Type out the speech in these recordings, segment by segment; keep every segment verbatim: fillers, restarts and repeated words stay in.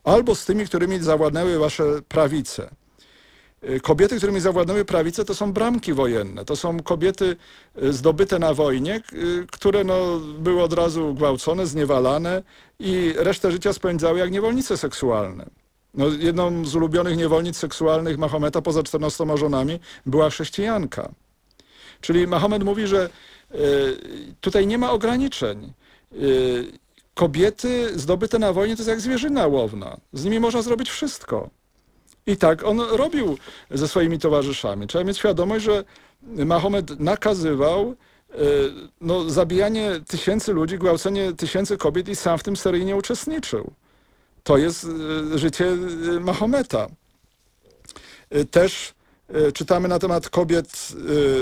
albo z tymi, którymi zawładnęły wasze prawice. Kobiety, którymi zawładnęły prawice, to są bramki wojenne. To są kobiety zdobyte na wojnie, które no, były od razu gwałcone, zniewalane i resztę życia spędzały jak niewolnice seksualne. No, jedną z ulubionych niewolnic seksualnych Mahometa poza czternastoma żonami była chrześcijanka. Czyli Mahomet mówi, że y, tutaj nie ma ograniczeń. Y, kobiety zdobyte na wojnie to jest jak zwierzyna łowna. Z nimi można zrobić wszystko. I tak on robił ze swoimi towarzyszami. Trzeba mieć świadomość, że Mahomet nakazywał y, no, zabijanie tysięcy ludzi, gwałcenie tysięcy kobiet i sam w tym seryjnie uczestniczył. To jest y, życie y, Mahometa. Y, też y, czytamy na temat kobiet y,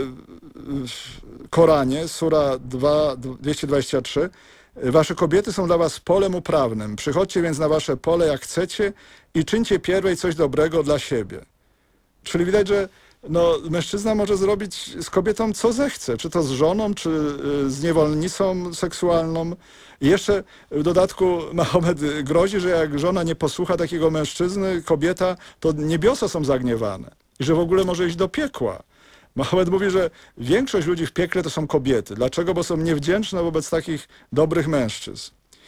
w Koranie, sura dwieście dwadzieścia trzy. Wasze kobiety są dla was polem uprawnym. Przychodźcie więc na wasze pole jak chcecie i czyńcie pierwej coś dobrego dla siebie. Czyli widać, że no, mężczyzna może zrobić z kobietą co zechce, czy to z żoną, czy z niewolnicą seksualną. I jeszcze w dodatku Mahomet grozi, że jak żona nie posłucha takiego mężczyzny, kobieta, to niebiosa są zagniewane i że w ogóle może iść do piekła. Mahomet mówi, że większość ludzi w piekle to są kobiety. Dlaczego? Bo są niewdzięczne wobec takich dobrych mężczyzn.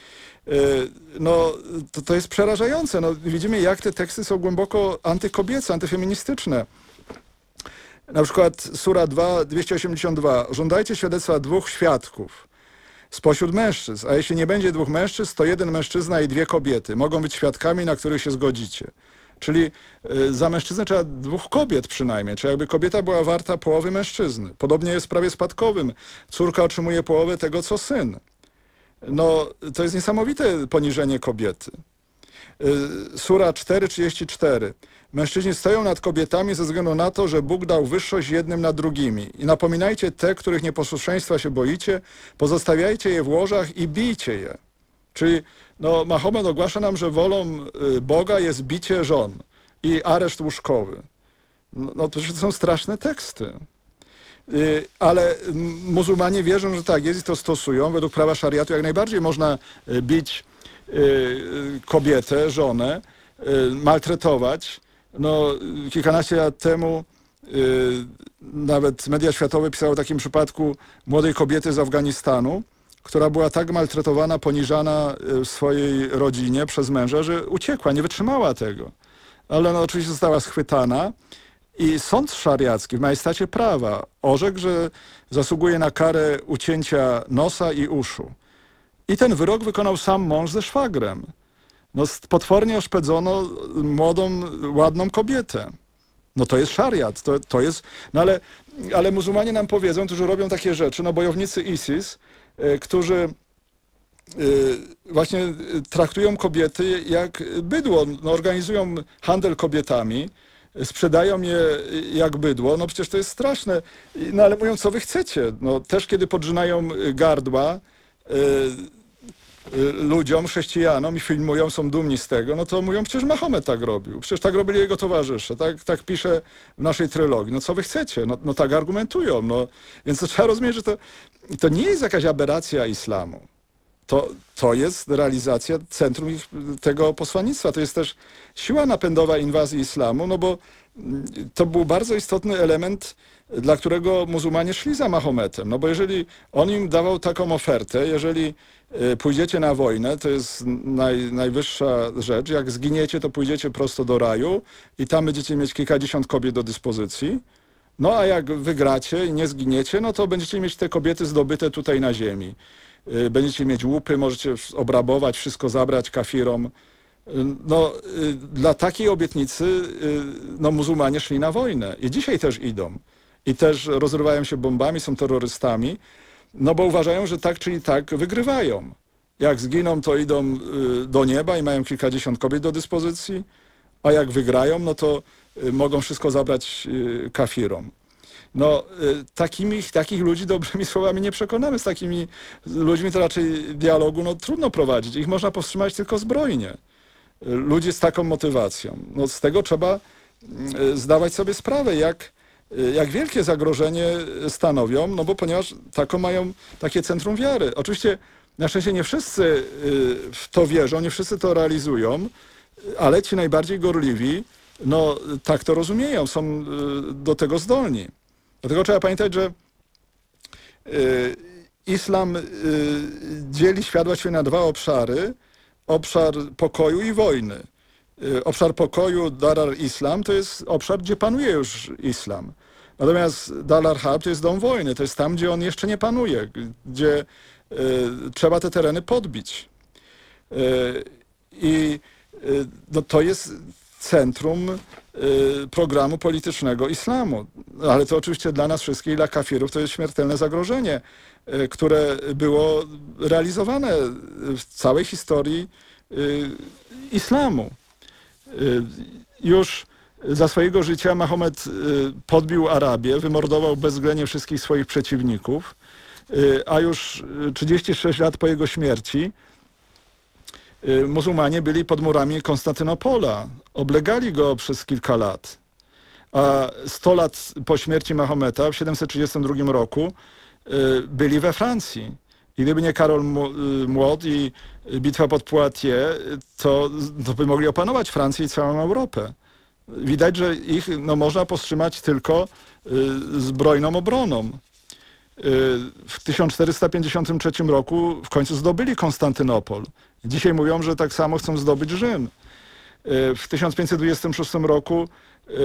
No, to, to jest przerażające. No, widzimy, jak te teksty są głęboko antykobiece, antyfeministyczne. Na przykład sura dwa, dwieście osiemdziesiąt dwa. Żądajcie świadectwa dwóch świadków spośród mężczyzn, a jeśli nie będzie dwóch mężczyzn, to jeden mężczyzna i dwie kobiety. Mogą być świadkami, na których się zgodzicie. Czyli za mężczyznę trzeba dwóch kobiet przynajmniej, czyli jakby kobieta była warta połowy mężczyzny. Podobnie jest w prawie spadkowym. Córka otrzymuje połowę tego, co syn. No, to jest niesamowite poniżenie kobiety. Sura cztery, trzydzieści cztery. Mężczyźni stoją nad kobietami ze względu na to, że Bóg dał wyższość jednym nad drugimi. I napominajcie te, których nieposłuszeństwa się boicie, pozostawiajcie je w łożach i bijcie je. Czyli no, Mahomet ogłasza nam, że wolą Boga jest bicie żon i areszt łóżkowy. No, no to są straszne teksty. Yy, ale muzułmanie wierzą, że tak jest i to stosują. Według prawa szariatu jak najbardziej można bić yy, kobietę, żonę, yy, maltretować. No, kilkanaście lat temu yy, nawet media światowe pisały o takim przypadku młodej kobiety z Afganistanu, która była tak maltretowana, poniżana w swojej rodzinie przez męża, że uciekła, nie wytrzymała tego. Ale ona oczywiście została schwytana i sąd szariacki w majestacie prawa orzekł, że zasługuje na karę ucięcia nosa i uszu. I ten wyrok wykonał sam mąż ze szwagrem. No, potwornie oszpedzono młodą, ładną kobietę. No to jest szariat, to, to jest... No ale, ale muzułmanie nam powiedzą, którzy robią takie rzeczy, no bojownicy ISIS, którzy właśnie traktują kobiety jak bydło, no, organizują handel kobietami, sprzedają je jak bydło, no przecież to jest straszne. No ale mówią, co wy chcecie. No też kiedy podrzynają gardła ludziom, chrześcijanom i filmują, są dumni z tego, no to mówią, przecież Mahomet tak robił, przecież tak robili jego towarzysze, tak, tak pisze w naszej trylogii. No co wy chcecie? No, no tak argumentują. No. Więc to trzeba rozumieć, że to, to nie jest jakaś aberracja islamu. To, to jest realizacja centrum ich, tego posłannictwa. To jest też siła napędowa inwazji islamu, no bo to był bardzo istotny element, dla którego muzułmanie szli za Mahometem. No bo jeżeli on im dawał taką ofertę, jeżeli pójdziecie na wojnę, to jest naj, najwyższa rzecz, jak zginiecie, to pójdziecie prosto do raju i tam będziecie mieć kilkadziesiąt kobiet do dyspozycji. No a jak wygracie i nie zginiecie, no to będziecie mieć te kobiety zdobyte tutaj na ziemi. Będziecie mieć łupy, możecie obrabować, wszystko zabrać kafirom. No, dla takiej obietnicy no, muzułmanie szli na wojnę i dzisiaj też idą. I też rozrywają się bombami, są terrorystami, no bo uważają, że tak czy tak wygrywają. Jak zginą, to idą do nieba i mają kilkadziesiąt kobiet do dyspozycji, a jak wygrają, no to mogą wszystko zabrać kafirom. No, takimi, takich ludzi dobrymi słowami nie przekonamy. Z takimi ludźmi to raczej dialogu no, trudno prowadzić. Ich można powstrzymać tylko zbrojnie. Ludzie z taką motywacją. No, z tego trzeba zdawać sobie sprawę, jak, jak wielkie zagrożenie stanowią, no bo ponieważ taką mają takie centrum wiary. Oczywiście na szczęście nie wszyscy w to wierzą, nie wszyscy to realizują. ale ci najbardziej gorliwi, no tak to rozumieją, są do tego zdolni. Dlatego trzeba pamiętać, że islam dzieli świat właściwie na dwa obszary. Obszar pokoju i wojny. Obszar pokoju, Dar al-Islam, to jest obszar, gdzie panuje już islam. Natomiast Dar al-Harb to jest dom wojny, to jest tam, gdzie on jeszcze nie panuje, gdzie y, trzeba te tereny podbić. Y, I y, no, to jest centrum y, programu politycznego islamu. Ale to oczywiście dla nas wszystkich, dla kafirów, to jest śmiertelne zagrożenie, y, które było realizowane w całej historii y, islamu. Y, już za swojego życia Mahomet y, podbił Arabię, wymordował bezwzględnie wszystkich swoich przeciwników, y, a już trzydzieści sześć lat po jego śmierci y, muzułmanie byli pod murami Konstantynopola, oblegali go przez kilka lat. A sto lat po śmierci Mahometa w siedemset trzydziestym drugim roku y, byli we Francji. I gdyby nie Karol Młot i bitwa pod Poitiers, to, to by mogli opanować Francję i całą Europę. Widać, że ich no, można powstrzymać tylko y, zbrojną obroną. Y, w tysiąc czterysta pięćdziesiątym trzecim roku w końcu zdobyli Konstantynopol. Dzisiaj mówią, że tak samo chcą zdobyć Rzym. Y, w tysiąc pięćset dwudziestym szóstym roku y,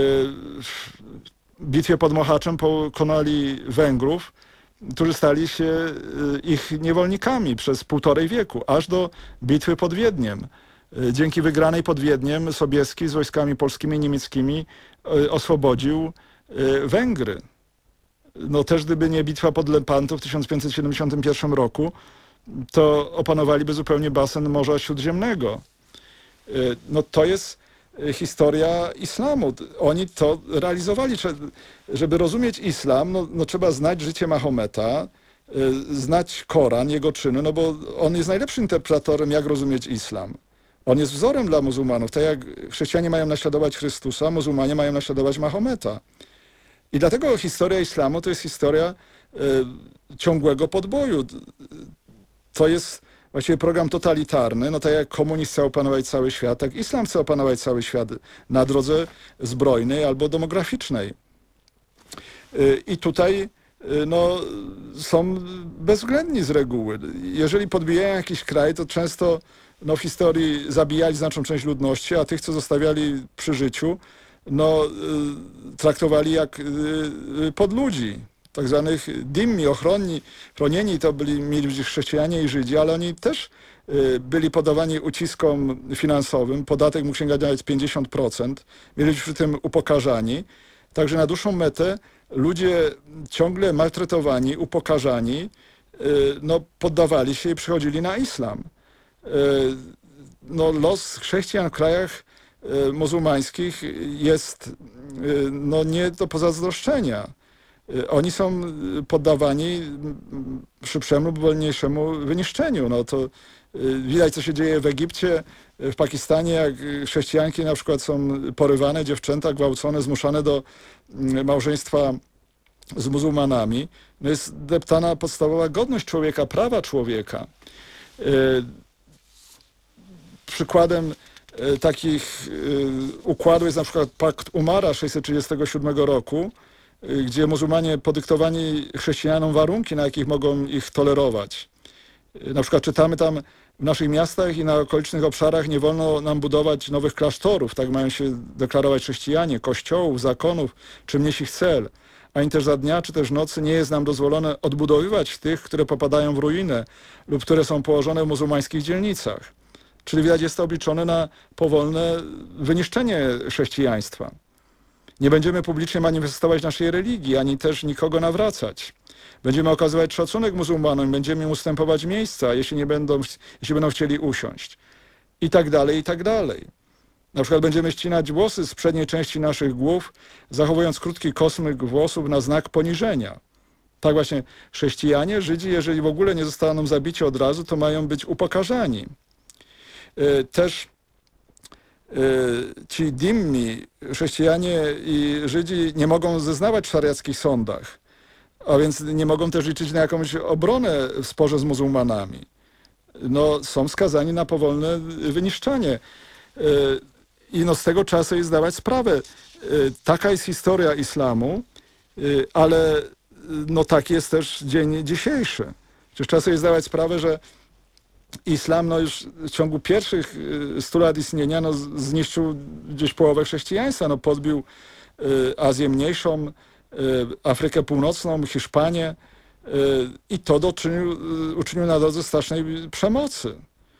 w bitwie pod Mohaczem pokonali Węgrów, którzy stali się ich niewolnikami przez półtorej wieku, aż do bitwy pod Wiedniem. Dzięki wygranej pod Wiedniem Sobieski z wojskami polskimi i niemieckimi oswobodził Węgry. No też gdyby nie bitwa pod Lepanto w tysiąc pięćset siedemdziesiątym pierwszym roku, to opanowaliby zupełnie basen Morza Śródziemnego. No to jest historia islamu. Oni to realizowali. Żeby rozumieć islam, no, no trzeba znać życie Mahometa, znać Koran, jego czyny, no bo on jest najlepszym interpretatorem, jak rozumieć islam. On jest wzorem dla muzułmanów. Tak jak chrześcijanie mają naśladować Chrystusa, muzułmanie mają naśladować Mahometa. I dlatego historia islamu to jest historia y, ciągłego podboju. To jest właściwie program totalitarny, no tak jak komunizm chce opanować cały świat, tak islam chce opanować cały świat na drodze zbrojnej albo demograficznej. I tutaj no, są bezwzględni z reguły. Jeżeli podbijają jakiś kraj, to często no, w historii zabijali znaczną część ludności, a tych, co zostawiali przy życiu, no, traktowali jak podludzi. Tak zwanych dimmi, ochronni, chronieni to byli, mieli być chrześcijanie i Żydzi, ale oni też y, byli poddawani uciskom finansowym. Podatek mógł sięgać nawet pięćdziesiąt procent. Mieli być przy tym upokarzani. Także na dłuższą metę ludzie ciągle maltretowani, upokarzani, y, no, poddawali się i przychodzili na islam. Y, no, los chrześcijan w krajach y, muzułmańskich jest y, no, nie do pozazdroszczenia. Oni są poddawani szybszemu lub wolniejszemu wyniszczeniu. No to widać, co się dzieje w Egipcie, w Pakistanie, jak chrześcijanki na przykład są porywane, dziewczęta gwałcone, zmuszane do małżeństwa z muzułmanami. No jest deptana podstawowa godność człowieka, prawa człowieka. Przykładem takich układów jest na przykład pakt Umara tysiąc sześćset trzydziestego siódmego roku, gdzie muzułmanie podyktowani chrześcijanom warunki, na jakich mogą ich tolerować. Na przykład czytamy tam, w naszych miastach i na okolicznych obszarach nie wolno nam budować nowych klasztorów, tak mają się deklarować chrześcijanie, kościołów, zakonów, czym nieść ich cel. Ani też za dnia, czy też nocy nie jest nam dozwolone odbudowywać tych, które popadają w ruinę lub które są położone w muzułmańskich dzielnicach. Czyli widać, jest to obliczone na powolne wyniszczenie chrześcijaństwa. Nie będziemy publicznie manifestować naszej religii, ani też nikogo nawracać. Będziemy okazywać szacunek muzułmanom, będziemy im ustępować miejsca, jeśli, nie będą, jeśli będą chcieli usiąść. I tak dalej, i tak dalej. Na przykład będziemy ścinać włosy z przedniej części naszych głów, zachowując krótki kosmyk włosów na znak poniżenia. Tak właśnie chrześcijanie, Żydzi, jeżeli w ogóle nie zostaną zabici od razu, to mają być upokarzani. Też ci dimmi, chrześcijanie i Żydzi nie mogą zeznawać w szariackich sądach, a więc nie mogą też liczyć na jakąś obronę w sporze z muzułmanami. No, są skazani na powolne wyniszczanie. I no z tego trzeba sobie zdawać sprawę. Taka jest historia islamu, ale no taki jest też dzień dzisiejszy. Przecież trzeba sobie zdawać sprawę, że islam no już w ciągu pierwszych stu lat istnienia no, zniszczył gdzieś połowę chrześcijaństwa. No, podbił Azję Mniejszą, Afrykę Północną, Hiszpanię i to doczynił, uczynił na drodze strasznej przemocy.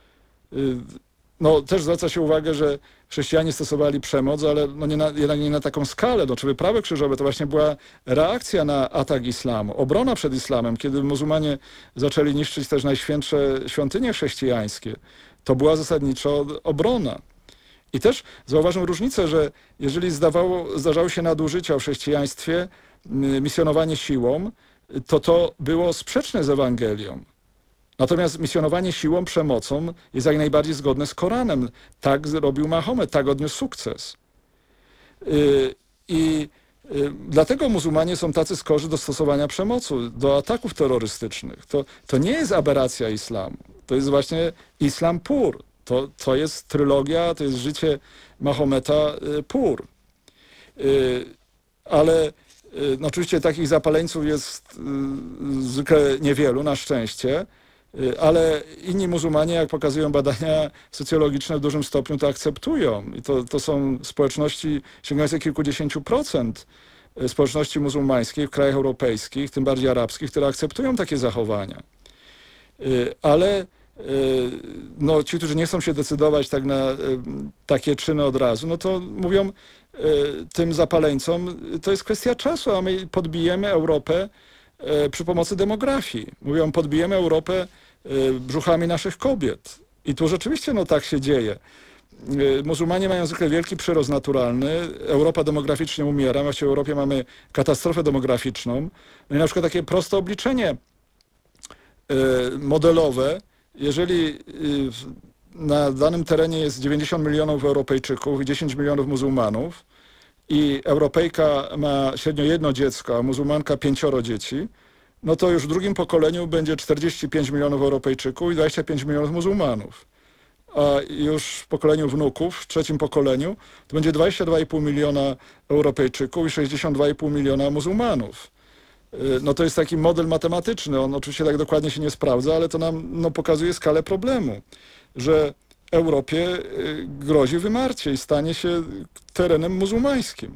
No, też zwraca się uwagę, że chrześcijanie stosowali przemoc, ale no nie na, jednak nie na taką skalę. No, czy wyprawy krzyżowe to właśnie była reakcja na atak islamu, obrona przed islamem, kiedy muzułmanie zaczęli niszczyć też najświętsze świątynie chrześcijańskie. To była zasadniczo obrona. I też zauważmy różnicę, że jeżeli zdawało, zdarzały się nadużycia w chrześcijaństwie, misjonowanie siłą, to to było sprzeczne z Ewangelią. Natomiast misjonowanie siłą, przemocą jest jak najbardziej zgodne z Koranem. Tak zrobił Mahomet, tak odniósł sukces. I dlatego muzułmanie są tacy skorzy do stosowania przemocy, do ataków terrorystycznych. To, to nie jest aberracja islamu. To jest właśnie islam pur. To, to jest trylogia, to jest życie Mahometa pur. Ale no oczywiście takich zapaleńców jest zwykle niewielu, na szczęście. Ale inni muzułmanie, jak pokazują badania socjologiczne, w dużym stopniu to akceptują. I to, to są społeczności sięgające kilkudziesięciu procent społeczności muzułmańskiej w krajach europejskich, tym bardziej arabskich, które akceptują takie zachowania. Ale no, ci, którzy nie chcą się decydować tak na takie czyny od razu, no to mówią tym zapaleńcom, to jest kwestia czasu, a my podbijemy Europę przy pomocy demografii. Mówią, podbijemy Europę brzuchami naszych kobiet. I tu rzeczywiście no tak się dzieje. Muzułmanie mają zwykle wielki przyrost naturalny. Europa demograficznie umiera. Właściwie w Europie mamy katastrofę demograficzną. No i na przykład takie proste obliczenie modelowe. Jeżeli na danym terenie jest dziewięćdziesiąt milionów Europejczyków i dziesięć milionów muzułmanów, i Europejka ma średnio jedno dziecko, a muzułmanka pięcioro dzieci, no to już w drugim pokoleniu będzie czterdzieści pięć milionów Europejczyków i dwadzieścia pięć milionów muzułmanów. A już w pokoleniu wnuków, w trzecim pokoleniu, to będzie dwadzieścia dwa i pół miliona Europejczyków i sześćdziesiąt dwa i pół miliona muzułmanów. No to jest taki model matematyczny, on oczywiście tak dokładnie się nie sprawdza, ale to nam no, pokazuje skalę problemu, że Europie grozi wymarcie i stanie się terenem muzułmańskim.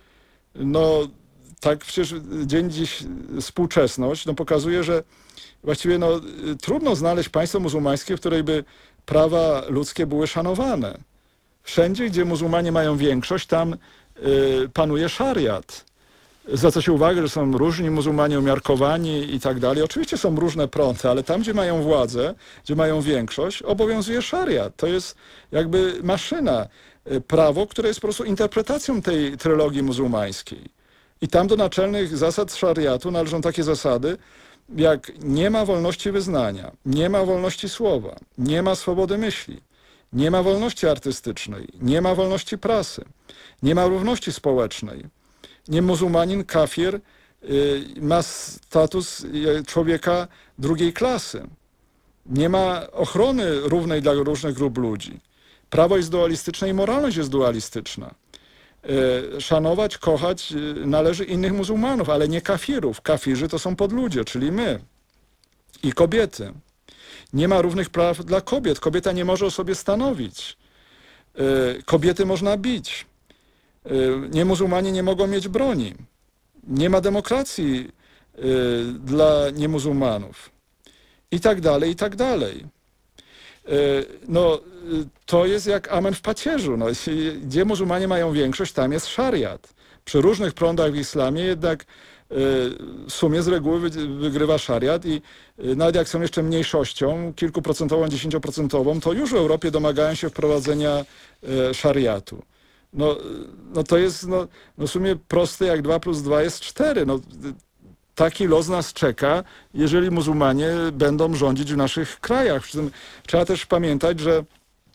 No tak przecież dzień dziś współczesność no, pokazuje, że właściwie no, trudno znaleźć państwo muzułmańskie, w której by prawa ludzkie były szanowane. Wszędzie, gdzie muzułmanie mają większość, tam y, panuje szariat. Zwraca się uwagę, że są różni muzułmanie umiarkowani i tak dalej. Oczywiście są różne prądy, ale tam, gdzie mają władzę, gdzie mają większość, obowiązuje szariat. To jest jakby maszyna, prawo, które jest po prostu interpretacją tej trylogii muzułmańskiej. I tam do naczelnych zasad szariatu należą takie zasady, jak nie ma wolności wyznania, nie ma wolności słowa, nie ma swobody myśli, nie ma wolności artystycznej, nie ma wolności prasy, nie ma równości społecznej. Nie muzułmanin, kafir y, ma status człowieka drugiej klasy. Nie ma ochrony równej dla różnych grup ludzi. Prawo jest dualistyczne i moralność jest dualistyczna. Y, szanować, kochać y, należy innych muzułmanów, ale nie kafirów. Kafirzy to są podludzie, czyli my i kobiety. Nie ma równych praw dla kobiet. Kobieta nie może o sobie stanowić. Y, kobiety można bić. Nie muzułmanie nie mogą mieć broni. Nie ma demokracji y, dla niemuzułmanów. I tak dalej, i tak dalej. Y, no, to jest jak amen w pacierzu. No, gdzie muzułmanie mają większość, tam jest szariat. Przy różnych prądach w islamie jednak y, w sumie z reguły wy, wygrywa szariat i y, nawet jak są jeszcze mniejszością, kilkuprocentową, dziesięcioprocentową, to już w Europie domagają się wprowadzenia y, szariatu. No, no to jest no, no w sumie proste, jak dwa plus dwa jest cztery. No, taki los nas czeka, jeżeli muzułmanie będą rządzić w naszych krajach. Przy tym trzeba też pamiętać, że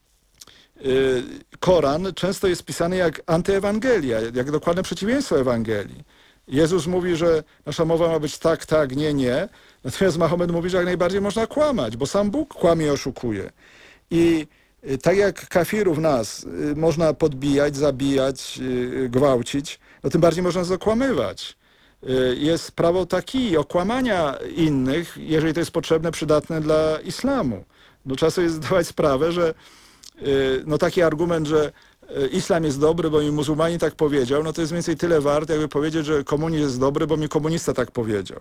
y, Koran często jest pisany jak antyewangelia, jak dokładne przeciwieństwo Ewangelii. Jezus mówi, że nasza mowa ma być tak, tak, nie, nie. Natomiast Mahomet mówi, że jak najbardziej można kłamać, bo sam Bóg kłamie i oszukuje. I Tak jak kafirów nas można podbijać, zabijać, gwałcić, no tym bardziej można nas okłamywać. Jest prawo taki okłamania innych, jeżeli to jest potrzebne, przydatne dla islamu. No, trzeba sobie zdawać sprawę, że no, taki argument, że islam jest dobry, bo mi muzułmanin tak powiedział, no to jest mniej więcej tyle wart, jakby powiedzieć, że komunizm jest dobry, bo mi komunista tak powiedział.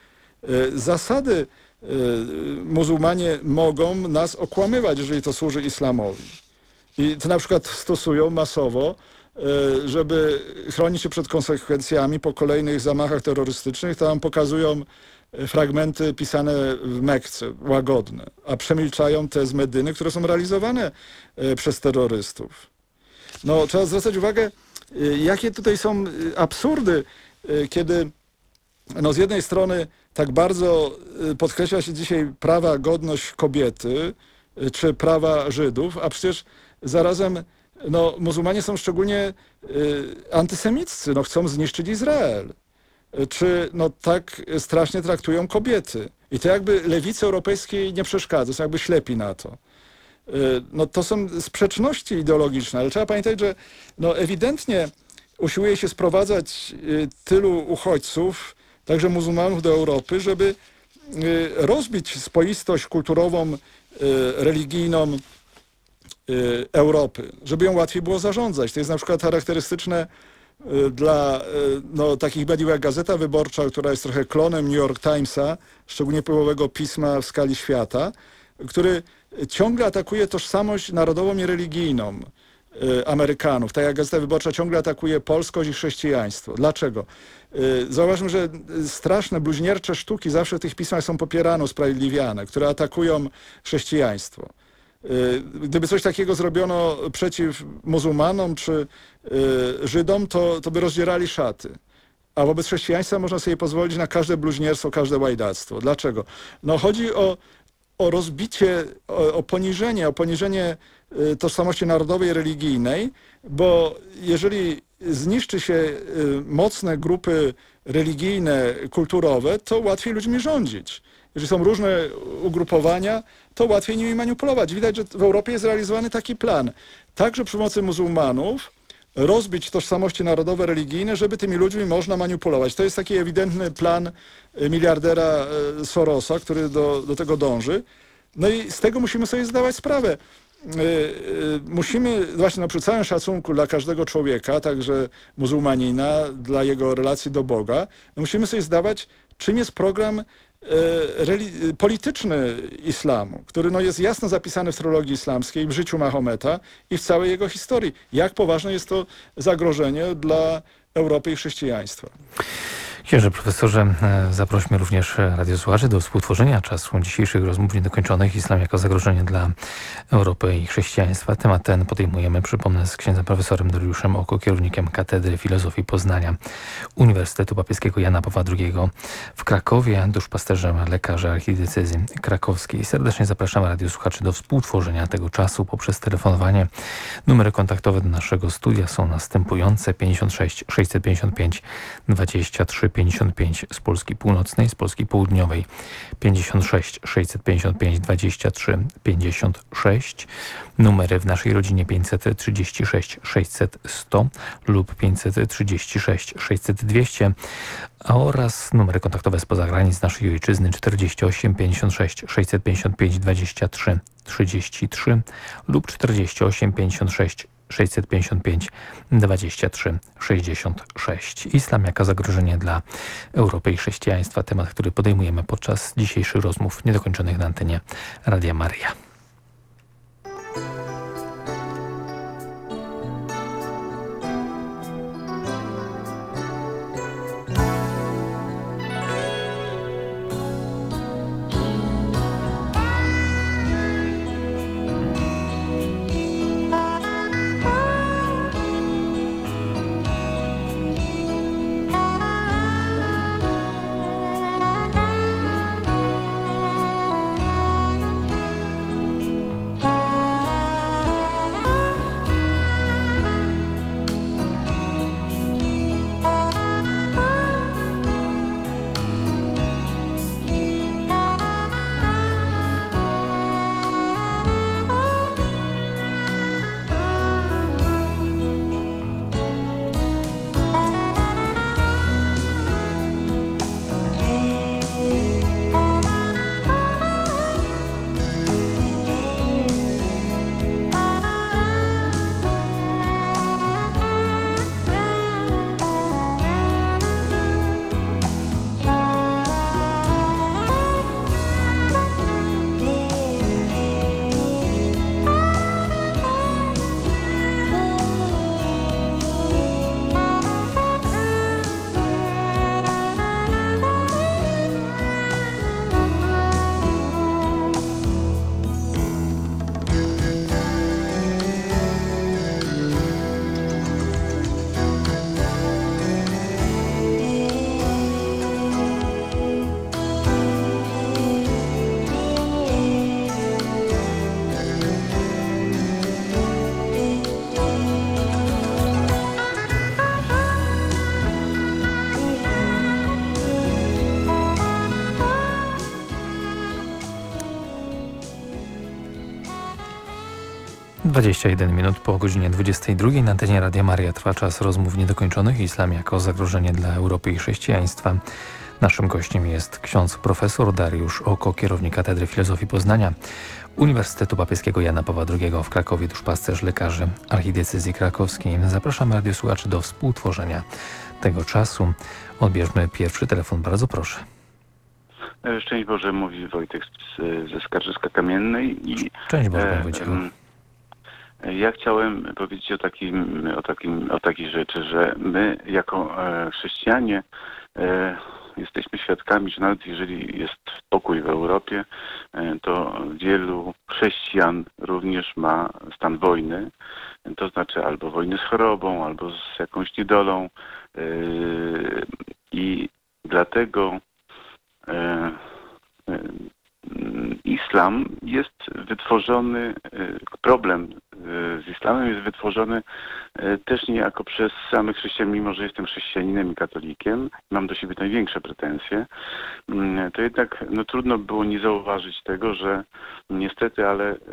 Zasady muzułmanie mogą nas okłamywać, jeżeli to służy islamowi. I to na przykład stosują masowo, żeby chronić się przed konsekwencjami po kolejnych zamachach terrorystycznych, to nam pokazują fragmenty pisane w Mekce, łagodne, a przemilczają te z Medyny, które są realizowane przez terrorystów. No, trzeba zwracać uwagę, jakie tutaj są absurdy, kiedy no, z jednej strony tak bardzo podkreśla się dzisiaj prawa, godność kobiety, czy prawa Żydów, a przecież zarazem no, muzułmanie są szczególnie y, antysemiccy, no, chcą zniszczyć Izrael. Czy no, tak strasznie traktują kobiety. I to jakby lewicy europejskiej nie przeszkadza, są jakby ślepi na to. Y, no, to są sprzeczności ideologiczne, ale trzeba pamiętać, że no, ewidentnie usiłuje się sprowadzać y, tylu uchodźców, także muzułmanów do Europy, żeby y, rozbić spoistość kulturową, y, religijną Europy, żeby ją łatwiej było zarządzać. To jest na przykład charakterystyczne dla no, takich mediów jak Gazeta Wyborcza, która jest trochę klonem New York Timesa, szczególnie wpływowego pisma w skali świata, który ciągle atakuje tożsamość narodową i religijną Amerykanów. Tak jak Gazeta Wyborcza ciągle atakuje polskość i chrześcijaństwo. Dlaczego? Zauważmy, że straszne, bluźniercze sztuki zawsze w tych pismach są popierane, usprawiedliwiane, które atakują chrześcijaństwo. Gdyby coś takiego zrobiono przeciw muzułmanom czy Żydom, to, to by rozdzierali szaty. A wobec chrześcijaństwa można sobie pozwolić na każde bluźnierstwo, każde łajdactwo. Dlaczego? No chodzi o, o rozbicie, o, o poniżenie, o poniżenie tożsamości narodowej i religijnej, bo jeżeli zniszczy się mocne grupy religijne, kulturowe, to łatwiej ludźmi rządzić. Jeżeli są różne ugrupowania, to łatwiej nimi manipulować. Widać, że w Europie jest realizowany taki plan. Także przy pomocy muzułmanów rozbić tożsamości narodowe, religijne, żeby tymi ludźmi można manipulować. To jest taki ewidentny plan miliardera Sorosa, który do, do tego dąży. No i z tego musimy sobie zdawać sprawę. Musimy właśnie no, przy całym szacunku dla każdego człowieka, także muzułmanina, dla jego relacji do Boga, musimy sobie zdawać, czym jest program polityczny islamu, który no, jest jasno zapisany w teologii islamskiej, w życiu Mahometa i w całej jego historii. Jak poważne jest to zagrożenie dla Europy i chrześcijaństwa. Księże profesorze, zaprośmy również radiosłuchaczy do współtworzenia czasu dzisiejszych rozmów niedokończonych. Islam jako zagrożenie dla Europy i chrześcijaństwa. Temat ten podejmujemy, przypomnę, z księdzem profesorem Dariuszem Oko, kierownikiem Katedry Filozofii Poznania Uniwersytetu Papieskiego Jana Pawła drugiego w Krakowie, duszpasterzem lekarzy archidiecezji krakowskiej. Serdecznie zapraszamy radiosłuchaczy do współtworzenia tego czasu poprzez telefonowanie. Numery kontaktowe do naszego studia są następujące: pięćdziesiąt sześć sześćset pięćdziesiąt pięć dwadzieścia trzy pięćdziesiąt pięć z Polski Północnej, z Polski Południowej pięćdziesiąt sześć sześćset pięćdziesiąt pięć dwadzieścia trzy pięćdziesiąt sześć. Numery w naszej rodzinie pięćset trzydzieści sześć sześćset sto lub pięćset trzydzieści sześć sześćset dwieście oraz numery kontaktowe spoza granic naszej ojczyzny czterdzieści osiem pięćdziesiąt sześć sześćset pięćdziesiąt pięć dwadzieścia trzy trzydzieści trzy lub czterdzieści osiem pięćdziesiąt sześć sześćset pięćdziesiąt pięć dwadzieścia trzy sześćdziesiąt sześć. Islam jako zagrożenie dla Europy i chrześcijaństwa. Temat, który podejmujemy podczas dzisiejszych rozmów niedokończonych na antenie Radia Maryja. dwadzieścia jeden minut po godzinie dwudziestej drugiej na antenie Radia Maria trwa czas rozmów niedokończonych. Islam jako zagrożenie dla Europy i chrześcijaństwa. Naszym gościem jest ksiądz profesor Dariusz Oko, kierownik Katedry Filozofii Poznania Uniwersytetu Papieskiego Jana Pawła drugiego w Krakowie, duszpasterz lekarzy archidiecezji krakowskiej. Zapraszamy radiosłuchaczy do współtworzenia tego czasu. Odbierzmy pierwszy telefon, bardzo proszę. Szczęść Boże, mówi Wojtek z, ze Skarżyska-Kamiennej. I, Szczęść Boże, panie Wojciechu. E, ja chciałem powiedzieć o, takim, o, takim, o takiej rzeczy, że my jako e, chrześcijanie e, jesteśmy świadkami, że nawet jeżeli jest pokój w Europie, e, to wielu chrześcijan również ma stan wojny. To znaczy albo wojny z chorobą, albo z jakąś niedolą. E, I dlatego E, e, islam jest wytworzony, e, problem e, z islamem jest wytworzony e, też niejako przez samych chrześcijan, mimo że jestem chrześcijaninem i katolikiem, mam do siebie największe pretensje, m, to jednak no, trudno było nie zauważyć tego, że niestety, ale e,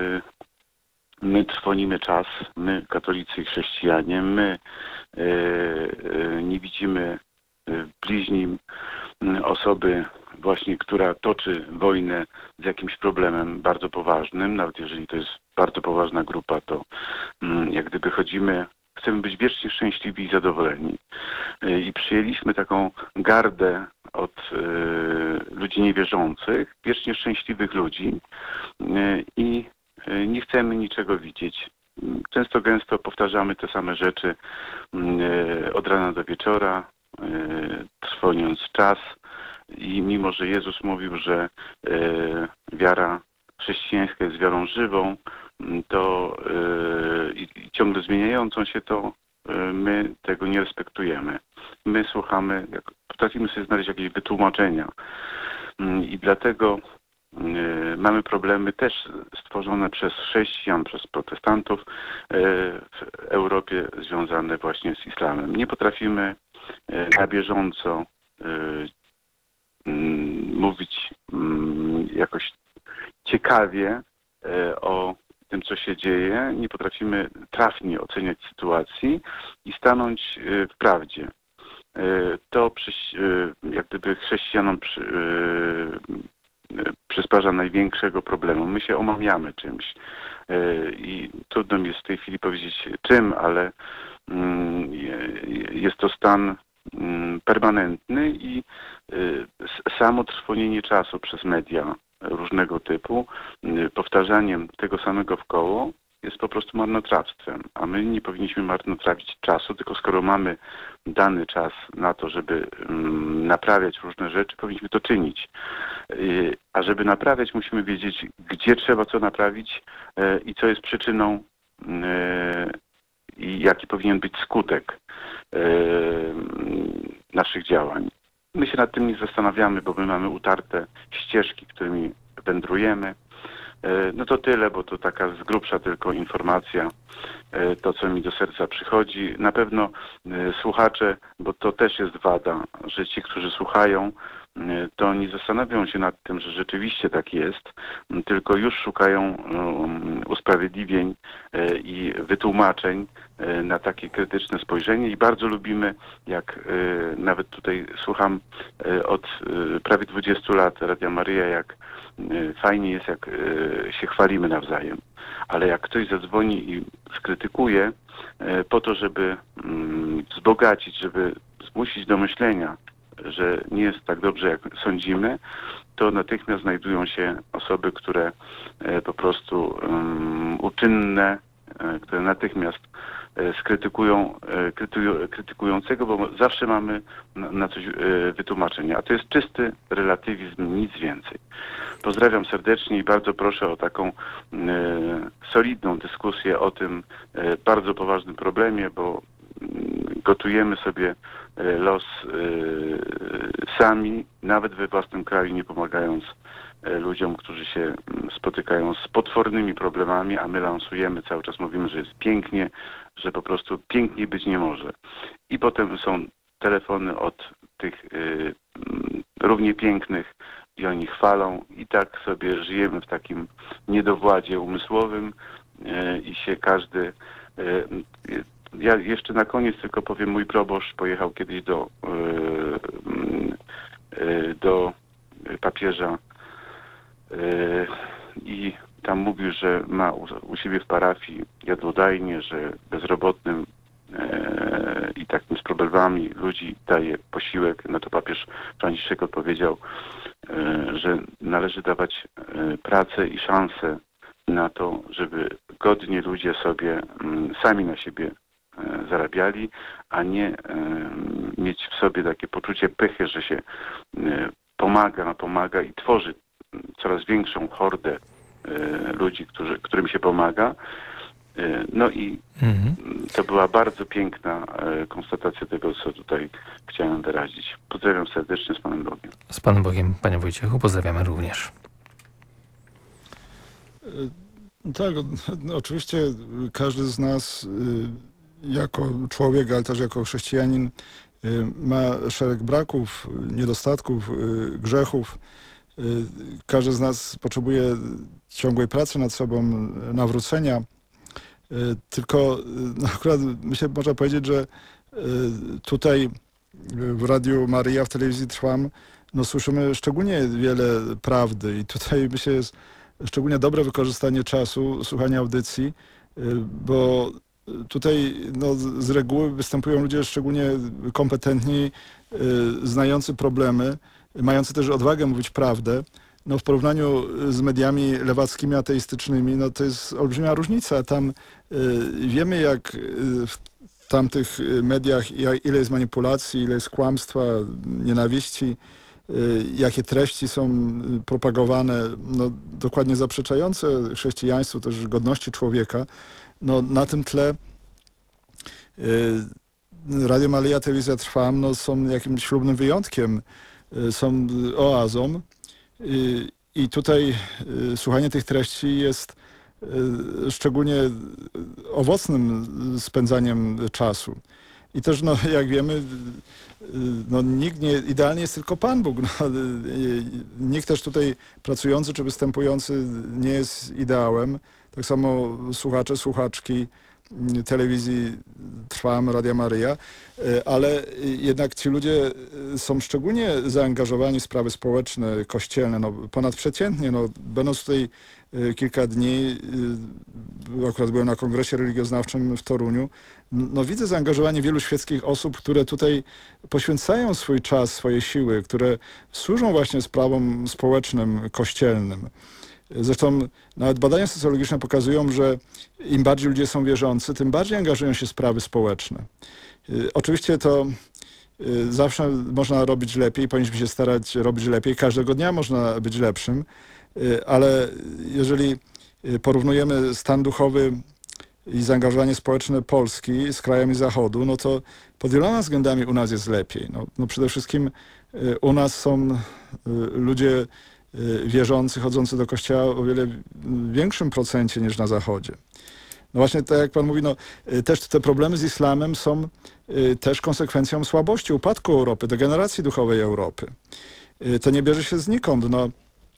my trwonimy czas, my katolicy i chrześcijanie, my e, e, nie widzimy w bliźnim osoby właśnie, która toczy wojnę z jakimś problemem bardzo poważnym, nawet jeżeli to jest bardzo poważna grupa, to jak gdyby chodzimy, chcemy być wiecznie szczęśliwi i zadowoleni. I przyjęliśmy taką gardę od y, ludzi niewierzących, wiecznie szczęśliwych ludzi y, i nie chcemy niczego widzieć. Często gęsto powtarzamy te same rzeczy y, od rana do wieczora, trwoniąc czas i mimo, że Jezus mówił, że e, wiara chrześcijańska jest wiarą żywą, to e, i ciągle zmieniającą się, to e, my tego nie respektujemy. My słuchamy, jak potrafimy sobie znaleźć jakieś wytłumaczenia i dlatego e, mamy problemy też stworzone przez chrześcijan, przez protestantów e, w Europie związane właśnie z islamem. Nie potrafimy na bieżąco y, y, mówić y, jakoś ciekawie y, o tym, co się dzieje. Nie potrafimy trafnie oceniać sytuacji i stanąć y, w prawdzie. Y, to przy, y, jak gdyby chrześcijanom przy, y, y, przysparza największego problemu. My się omamiamy czymś y, i trudno mi jest w tej chwili powiedzieć czym, ale jest to stan permanentny i samo trwonienie czasu przez media różnego typu, powtarzaniem tego samego w koło jest po prostu marnotrawstwem, a my nie powinniśmy marnotrawić czasu, tylko skoro mamy dany czas na to, żeby naprawiać różne rzeczy, powinniśmy to czynić. A żeby naprawiać, musimy wiedzieć, gdzie trzeba co naprawić i co jest przyczyną i jaki powinien być skutek e, naszych działań. My się nad tym nie zastanawiamy, bo my mamy utarte ścieżki, którymi wędrujemy. E, no to tyle, bo to taka z grubsza tylko informacja, e, to co mi do serca przychodzi. Na pewno e, słuchacze, bo to też jest wada, że ci, którzy słuchają, to nie zastanawiają się nad tym, że rzeczywiście tak jest, tylko już szukają um, usprawiedliwień e, i wytłumaczeń e, na takie krytyczne spojrzenie i bardzo lubimy, jak e, nawet tutaj słucham e, od e, prawie dwudziestu lat Radia Maryja, jak e, fajnie jest, jak e, się chwalimy nawzajem. Ale jak ktoś zadzwoni i skrytykuje e, po to, żeby mm, wzbogacić, żeby zmusić do myślenia, że nie jest tak dobrze, jak sądzimy, to natychmiast znajdują się osoby, które po prostu um, uczynne, które natychmiast skrytykują krytykują, krytykującego, bo zawsze mamy na, na coś wytłumaczenie. A to jest czysty relatywizm, nic więcej. Pozdrawiam serdecznie i bardzo proszę o taką e, solidną dyskusję o tym e, bardzo poważnym problemie, bo gotujemy sobie los sami, nawet we własnym kraju, nie pomagając ludziom, którzy się spotykają z potwornymi problemami, a my lansujemy, cały czas mówimy, że jest pięknie, że po prostu piękniej być nie może. I potem są telefony od tych y, równie pięknych i oni chwalą i tak sobie żyjemy w takim niedowładzie umysłowym i się każdy... Ja jeszcze na koniec tylko powiem, mój proboszcz pojechał kiedyś do, do papieża i tam mówił, że ma u siebie w parafii jadłodajnię, że bezrobotnym i takim z problemami ludzi daje posiłek. No to papież Franciszek odpowiedział, że należy dawać pracę i szansę na to, żeby godnie ludzie sobie sami na siebie zarabiali, a nie mieć w sobie takie poczucie pychy, że się pomaga, pomaga i tworzy coraz większą hordę ludzi, którzy, którym się pomaga. No i mhm. to była bardzo piękna konstatacja tego, co tutaj chciałem wyrazić. Pozdrawiam serdecznie, z Panem Bogiem. Z Panem Bogiem, Panie Wojciechu, pozdrawiamy również. Tak, no, oczywiście każdy z nas jako człowiek, ale też jako chrześcijanin ma szereg braków, niedostatków, grzechów. Każdy z nas potrzebuje ciągłej pracy nad sobą, nawrócenia. Tylko no akurat myślę, można powiedzieć, że tutaj w Radiu Maryja, w telewizji Trwam, no słyszymy szczególnie wiele prawdy i tutaj myślę, jest szczególnie dobre wykorzystanie czasu, słuchania audycji, bo tutaj no, z reguły występują ludzie szczególnie kompetentni, znający problemy, mający też odwagę mówić prawdę. No, w porównaniu z mediami lewackimi, ateistycznymi, no, to jest olbrzymia różnica. Tam y, wiemy, jak w tamtych mediach, jak, ile jest manipulacji, ile jest kłamstwa, nienawiści, y, jakie treści są propagowane, no, dokładnie zaprzeczające chrześcijaństwu, też godności człowieka. No, na tym tle y, Radio Maryja, telewizja Trwam, no, są jakimś ślubnym wyjątkiem, y, są oazą. I tutaj słuchanie tych treści jest szczególnie owocnym spędzaniem czasu. I też, no, jak wiemy, no, nikt nie, idealnie jest tylko Pan Bóg. No, nikt też tutaj pracujący czy występujący nie jest ideałem. Tak samo słuchacze, słuchaczki telewizji Trwam, Radia Maryja, ale jednak ci ludzie są szczególnie zaangażowani w sprawy społeczne, kościelne, no, ponadprzeciętnie. No, będąc tutaj kilka dni, akurat byłem na kongresie religioznawczym w Toruniu, no, widzę zaangażowanie wielu świeckich osób, które tutaj poświęcają swój czas, swoje siły, które służą właśnie sprawom społecznym, kościelnym. Zresztą nawet badania socjologiczne pokazują, że im bardziej ludzie są wierzący, tym bardziej angażują się w sprawy społeczne. Oczywiście to zawsze można robić lepiej, powinniśmy się starać robić lepiej, każdego dnia można być lepszym, ale jeżeli porównujemy stan duchowy i zaangażowanie społeczne Polski z krajami Zachodu, no to pod wieloma względami u nas jest lepiej. No, no przede wszystkim u nas są ludzie wierzący, chodzący do kościoła o wiele większym procencie niż na Zachodzie. No właśnie, tak jak Pan mówi, no, też te problemy z islamem są też konsekwencją słabości, upadku Europy, degeneracji duchowej Europy. To nie bierze się znikąd. No,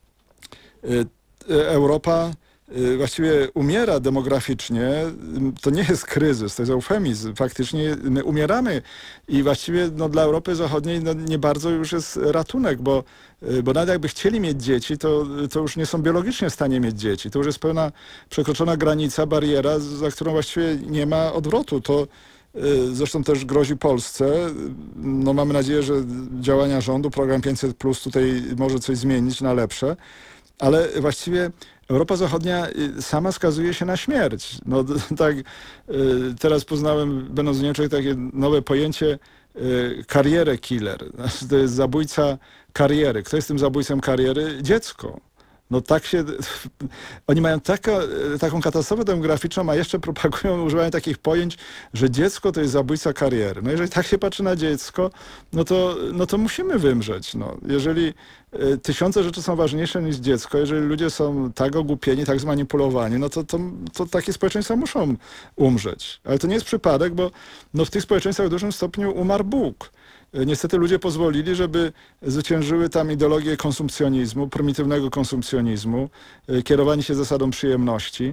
Europa właściwie umiera demograficznie. To nie jest kryzys, to jest eufemizm. Faktycznie my umieramy i właściwie no, dla Europy Zachodniej no, nie bardzo już jest ratunek, bo, bo nawet jakby chcieli mieć dzieci, to, to już nie są biologicznie w stanie mieć dzieci. To już jest pełna przekroczona granica, bariera, za którą właściwie nie ma odwrotu. To zresztą też grozi Polsce. No, mamy nadzieję, że działania rządu, program pięćset plus tutaj może coś zmienić na lepsze, ale właściwie Europa Zachodnia sama skazuje się na śmierć. No, tak, teraz poznałem, będąc w Niemczech, takie nowe pojęcie karierę killer. To jest zabójca kariery. Kto jest tym zabójcą kariery? Dziecko. No tak się, oni mają taka, taką katastrofę demograficzną, a jeszcze propagują używanie takich pojęć, że dziecko to jest zabójca kariery. No jeżeli tak się patrzy na dziecko, no to, no to musimy wymrzeć. No. Jeżeli y, tysiące rzeczy są ważniejsze niż dziecko, jeżeli ludzie są tak ogłupieni, tak zmanipulowani, no to, to, to takie społeczeństwa muszą umrzeć. Ale to nie jest przypadek, bo no, w tych społeczeństwach w dużym stopniu umarł Bóg. Niestety ludzie pozwolili, żeby zwyciężyły tam ideologię konsumpcjonizmu, prymitywnego konsumpcjonizmu, kierowani się zasadą przyjemności.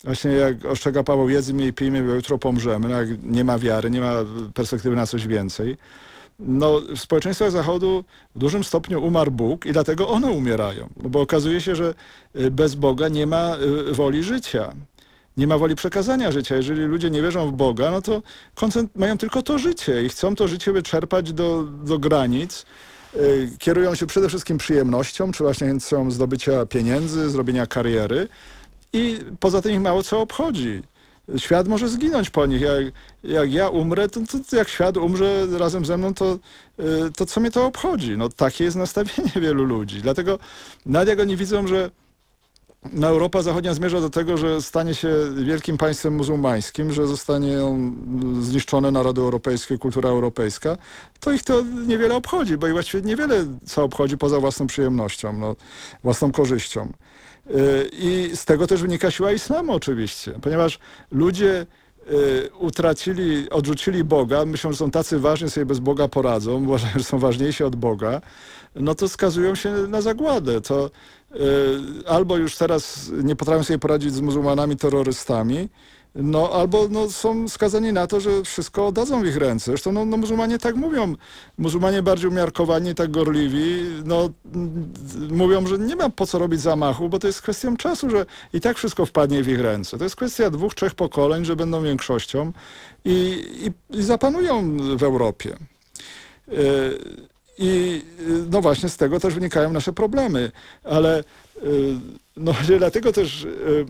Właśnie jak ostrzega Paweł, jedzmy i pijmy, bo jutro pomrzemy. No jak nie ma wiary, nie ma perspektywy na coś więcej. No, w społeczeństwach Zachodu w dużym stopniu umarł Bóg i dlatego one umierają. Bo okazuje się, że bez Boga nie ma woli życia. Nie ma woli przekazania życia. Jeżeli ludzie nie wierzą w Boga, no to mają tylko to życie i chcą to życie wyczerpać do, do granic. Kierują się przede wszystkim przyjemnością, czy właśnie chęcią zdobycia pieniędzy, zrobienia kariery i poza tym ich mało co obchodzi. Świat może zginąć po nich. Jak, jak ja umrę, to, to jak świat umrze razem ze mną, to, to co mnie to obchodzi? No takie jest nastawienie wielu ludzi. Dlatego nawet jak oni widzą, że no, Europa Zachodnia zmierza do tego, że stanie się wielkim państwem muzułmańskim, że zostanie zniszczone narody europejskie, kultura europejska, to ich to niewiele obchodzi, bo ich właściwie niewiele co obchodzi poza własną przyjemnością, no, własną korzyścią. I z tego też wynika siła islamu oczywiście, ponieważ ludzie utracili, odrzucili Boga, myślą, że są tacy ważni, sobie bez Boga poradzą, uważają, że są ważniejsi od Boga, no to skazują się na zagładę. To albo już teraz nie potrafią sobie poradzić z muzułmanami terrorystami, no albo no, są skazani na to, że wszystko oddadzą w ich ręce. Zresztą no, no, muzułmanie tak mówią. Muzułmanie bardziej umiarkowani, tak gorliwi, no mówią, że nie ma po co robić zamachu, bo to jest kwestią czasu, że i tak wszystko wpadnie w ich ręce. To jest kwestia dwóch, trzech pokoleń, że będą większością i, i, i zapanują w Europie. I no właśnie z tego też wynikają nasze problemy, ale no dlatego też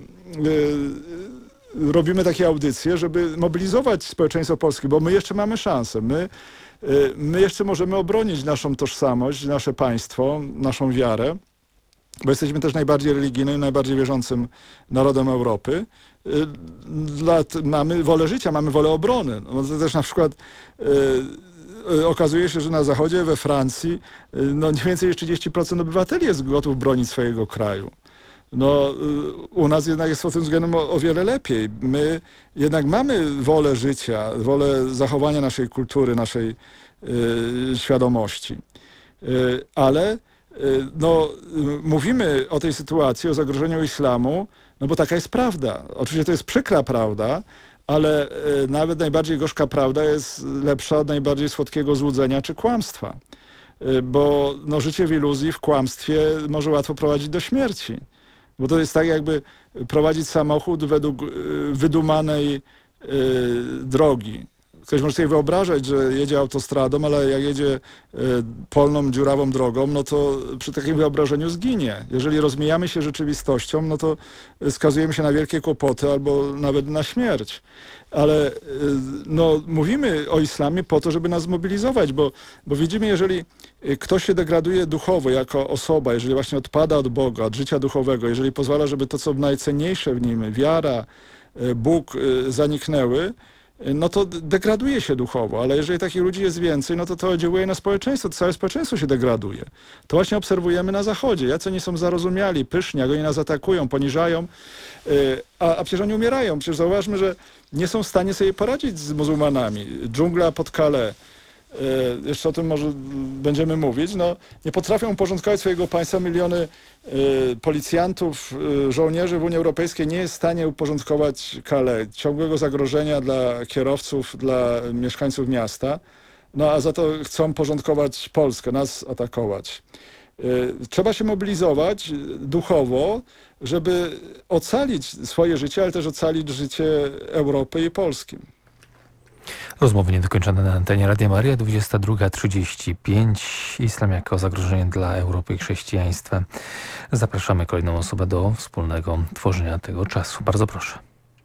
robimy takie audycje, żeby mobilizować społeczeństwo polskie, bo my jeszcze mamy szansę. My, my jeszcze możemy obronić naszą tożsamość, nasze państwo, naszą wiarę, bo jesteśmy też najbardziej religijnym, najbardziej wierzącym narodem Europy. Dla, mamy wolę życia, mamy wolę obrony. No to też na przykład okazuje się, że na Zachodzie, we Francji, no nie więcej niż trzydzieści procent obywateli jest gotów bronić swojego kraju. No, u nas jednak jest pod tym względem o, o wiele lepiej. My jednak mamy wolę życia, wolę zachowania naszej kultury, naszej y, świadomości. Y, ale y, no, y, mówimy o tej sytuacji, o zagrożeniu islamu, no bo taka jest prawda. Oczywiście to jest przykra prawda, ale y, nawet najbardziej gorzka prawda jest lepsza od najbardziej słodkiego złudzenia czy kłamstwa. Y, bo no, życie w iluzji, w kłamstwie może łatwo prowadzić do śmierci. Bo to jest tak, jakby prowadzić samochód według wydumanej y, drogi. Ktoś może sobie wyobrażać, że jedzie autostradą, ale jak jedzie y, polną, dziurawą drogą, no to przy takim wyobrażeniu zginie. Jeżeli rozmijamy się rzeczywistością, no to skazujemy się na wielkie kłopoty albo nawet na śmierć. Ale y, no, mówimy o islamie po to, żeby nas zmobilizować, bo, bo widzimy, jeżeli ktoś się degraduje duchowo jako osoba, jeżeli właśnie odpada od Boga, od życia duchowego, jeżeli pozwala, żeby to, co najcenniejsze w nim, wiara, Bóg, zaniknęły, no to degraduje się duchowo, ale jeżeli takich ludzi jest więcej, no to to oddziałuje na społeczeństwo, to całe społeczeństwo się degraduje. To właśnie obserwujemy na Zachodzie. Jacy oni są zarozumiali, pyszni, jak oni nas atakują, poniżają, a, a przecież oni umierają. Przecież zauważmy, że nie są w stanie sobie poradzić z muzułmanami. Dżungla pod Calais. Jeszcze o tym może będziemy mówić, no, nie potrafią uporządkować swojego państwa. Miliony y, policjantów, y, żołnierzy w Unii Europejskiej nie jest w stanie uporządkować Calais, ciągłego zagrożenia dla kierowców, dla mieszkańców miasta, no a za to chcą porządkować Polskę, nas atakować. Y, trzeba się mobilizować duchowo, żeby ocalić swoje życie, ale też ocalić życie Europy i Polski. Rozmowy niedokończone na antenie Radia Maryja, dwudziesta druga trzydzieści pięć. Islam jako zagrożenie dla Europy i chrześcijaństwa. Zapraszamy kolejną osobę do wspólnego tworzenia tego czasu. Bardzo proszę.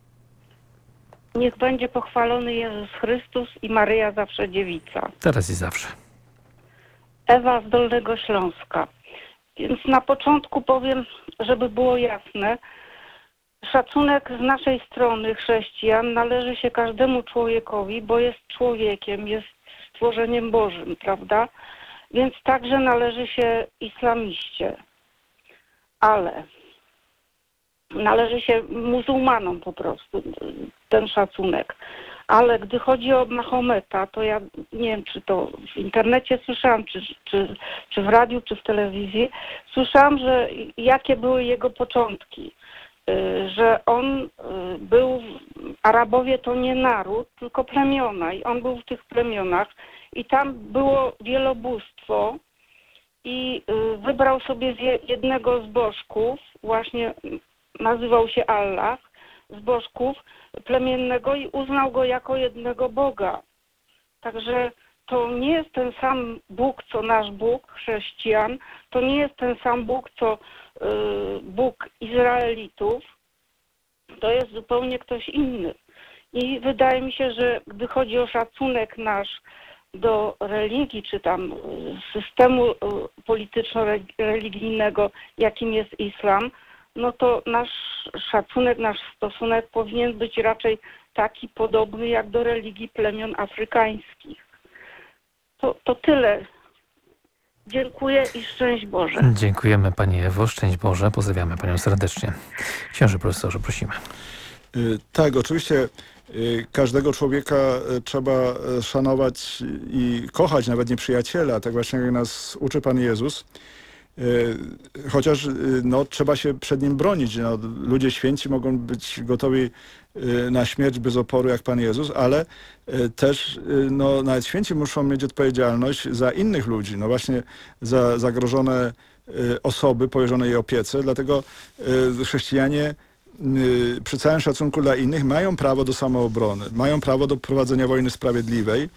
Niech będzie pochwalony Jezus Chrystus i Maryja zawsze dziewica. Teraz i zawsze. Ewa z Dolnego Śląska. Więc na początku powiem, żeby było jasne, szacunek z naszej strony chrześcijan należy się każdemu człowiekowi, bo jest człowiekiem, jest stworzeniem Bożym, prawda? Więc także należy się islamiście. Ale należy się muzułmanom po prostu ten szacunek. Ale gdy chodzi o Mahometa, to ja nie wiem, czy to w internecie słyszałam, czy, czy, czy w radiu, czy w telewizji, słyszałam, że jakie były jego początki. y, że on y, był, Arabowie to nie naród, tylko plemiona i on był w tych plemionach i tam było wielobóstwo i y, wybrał sobie z je- jednego z bożków, właśnie nazywał się Allah, z bożków plemiennego i uznał go jako jednego Boga. Także to nie jest ten sam Bóg, co nasz Bóg, chrześcijan, to nie jest ten sam Bóg, co y, Bóg Izraelitów, to jest zupełnie ktoś inny. I wydaje mi się, że gdy chodzi o szacunek nasz do religii, czy tam y, systemu y, polityczno-religijnego, jakim jest islam, no to nasz szacunek, nasz stosunek powinien być raczej taki podobny jak do religii plemion afrykańskich. To, to tyle. Dziękuję i szczęść Boże. Dziękujemy Pani Ewo, szczęść Boże, pozdrawiamy Panią serdecznie. Księże profesorze, prosimy. Y, Tak, oczywiście y, każdego człowieka y, trzeba y, szanować i kochać, nawet nieprzyjaciela, tak właśnie jak nas uczy Pan Jezus. Y, Chociaż y, no, trzeba się przed nim bronić. No, ludzie święci mogą być gotowi y, na śmierć bez oporu jak Pan Jezus, ale y, też y, no, nawet święci muszą mieć odpowiedzialność za innych ludzi, no właśnie za zagrożone y, osoby powierzone jej opiece. Dlatego y, chrześcijanie y, przy całym szacunku dla innych mają prawo do samoobrony, mają prawo do prowadzenia wojny sprawiedliwej.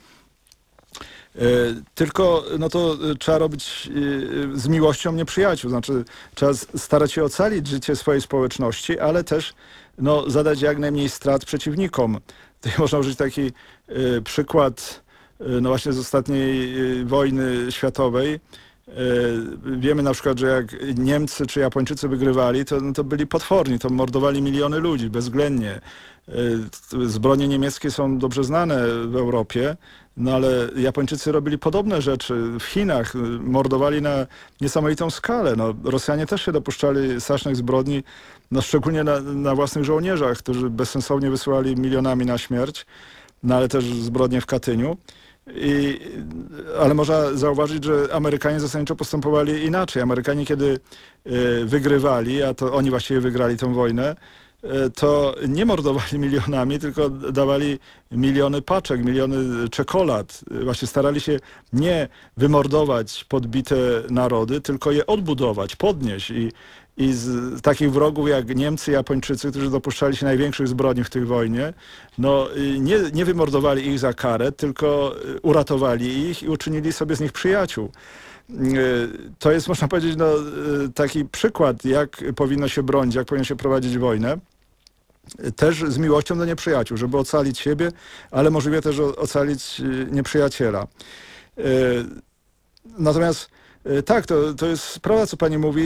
E, Tylko no to e, trzeba robić e, z miłością nieprzyjaciół, znaczy trzeba s- starać się ocalić życie swojej społeczności, ale też no, zadać jak najmniej strat przeciwnikom. Tutaj można użyć taki e, przykład e, no właśnie z ostatniej e, wojny światowej. E, Wiemy na przykład, że jak Niemcy czy Japończycy wygrywali, to, no to byli potworni, to mordowali miliony ludzi bezwzględnie. E, t- Zbrodnie niemieckie są dobrze znane w Europie, no ale Japończycy robili podobne rzeczy w Chinach, y, mordowali na niesamowitą skalę. No, Rosjanie też się dopuszczali strasznych zbrodni, no szczególnie na, na własnych żołnierzach, którzy bezsensownie wysyłali milionami na śmierć, no ale też zbrodnie w Katyniu. I, ale można zauważyć, że Amerykanie zasadniczo postępowali inaczej. Amerykanie kiedy y, wygrywali, a to oni właściwie wygrali tę wojnę, y, to nie mordowali milionami, tylko dawali miliony paczek, miliony czekolad. Y, Właśnie starali się nie wymordować podbite narody, tylko je odbudować, podnieść. I, i z takich wrogów jak Niemcy, Japończycy, którzy dopuszczali się największych zbrodni w tej wojnie, no y, nie, nie wymordowali ich za karę, tylko y, uratowali ich i uczynili sobie z nich przyjaciół. Y, To jest, można powiedzieć, no, y, taki przykład, jak powinno się bronić, jak powinno się prowadzić wojnę. Y, Też z miłością do nieprzyjaciół, żeby ocalić siebie, ale możliwie też o- ocalić y, nieprzyjaciela. Y, Natomiast y, tak, to, to jest prawda, co pani mówi,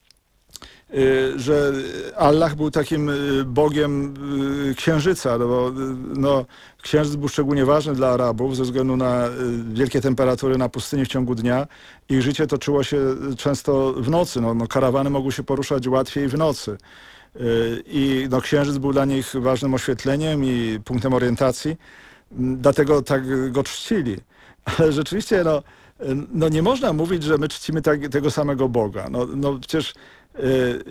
y, że Allah był takim y, bogiem y, księżyca, no bo y, no, księżyc był szczególnie ważny dla Arabów ze względu na y, wielkie temperatury na pustyni w ciągu dnia. Ich życie toczyło się y, często w nocy, no, no, karawany mogły się poruszać łatwiej w nocy. Y, I no, księżyc był dla nich ważnym oświetleniem i punktem orientacji, m, dlatego tak go czcili. Ale rzeczywiście, no, y, no nie można mówić, że my czcimy tak, tego samego Boga. No, no przecież y,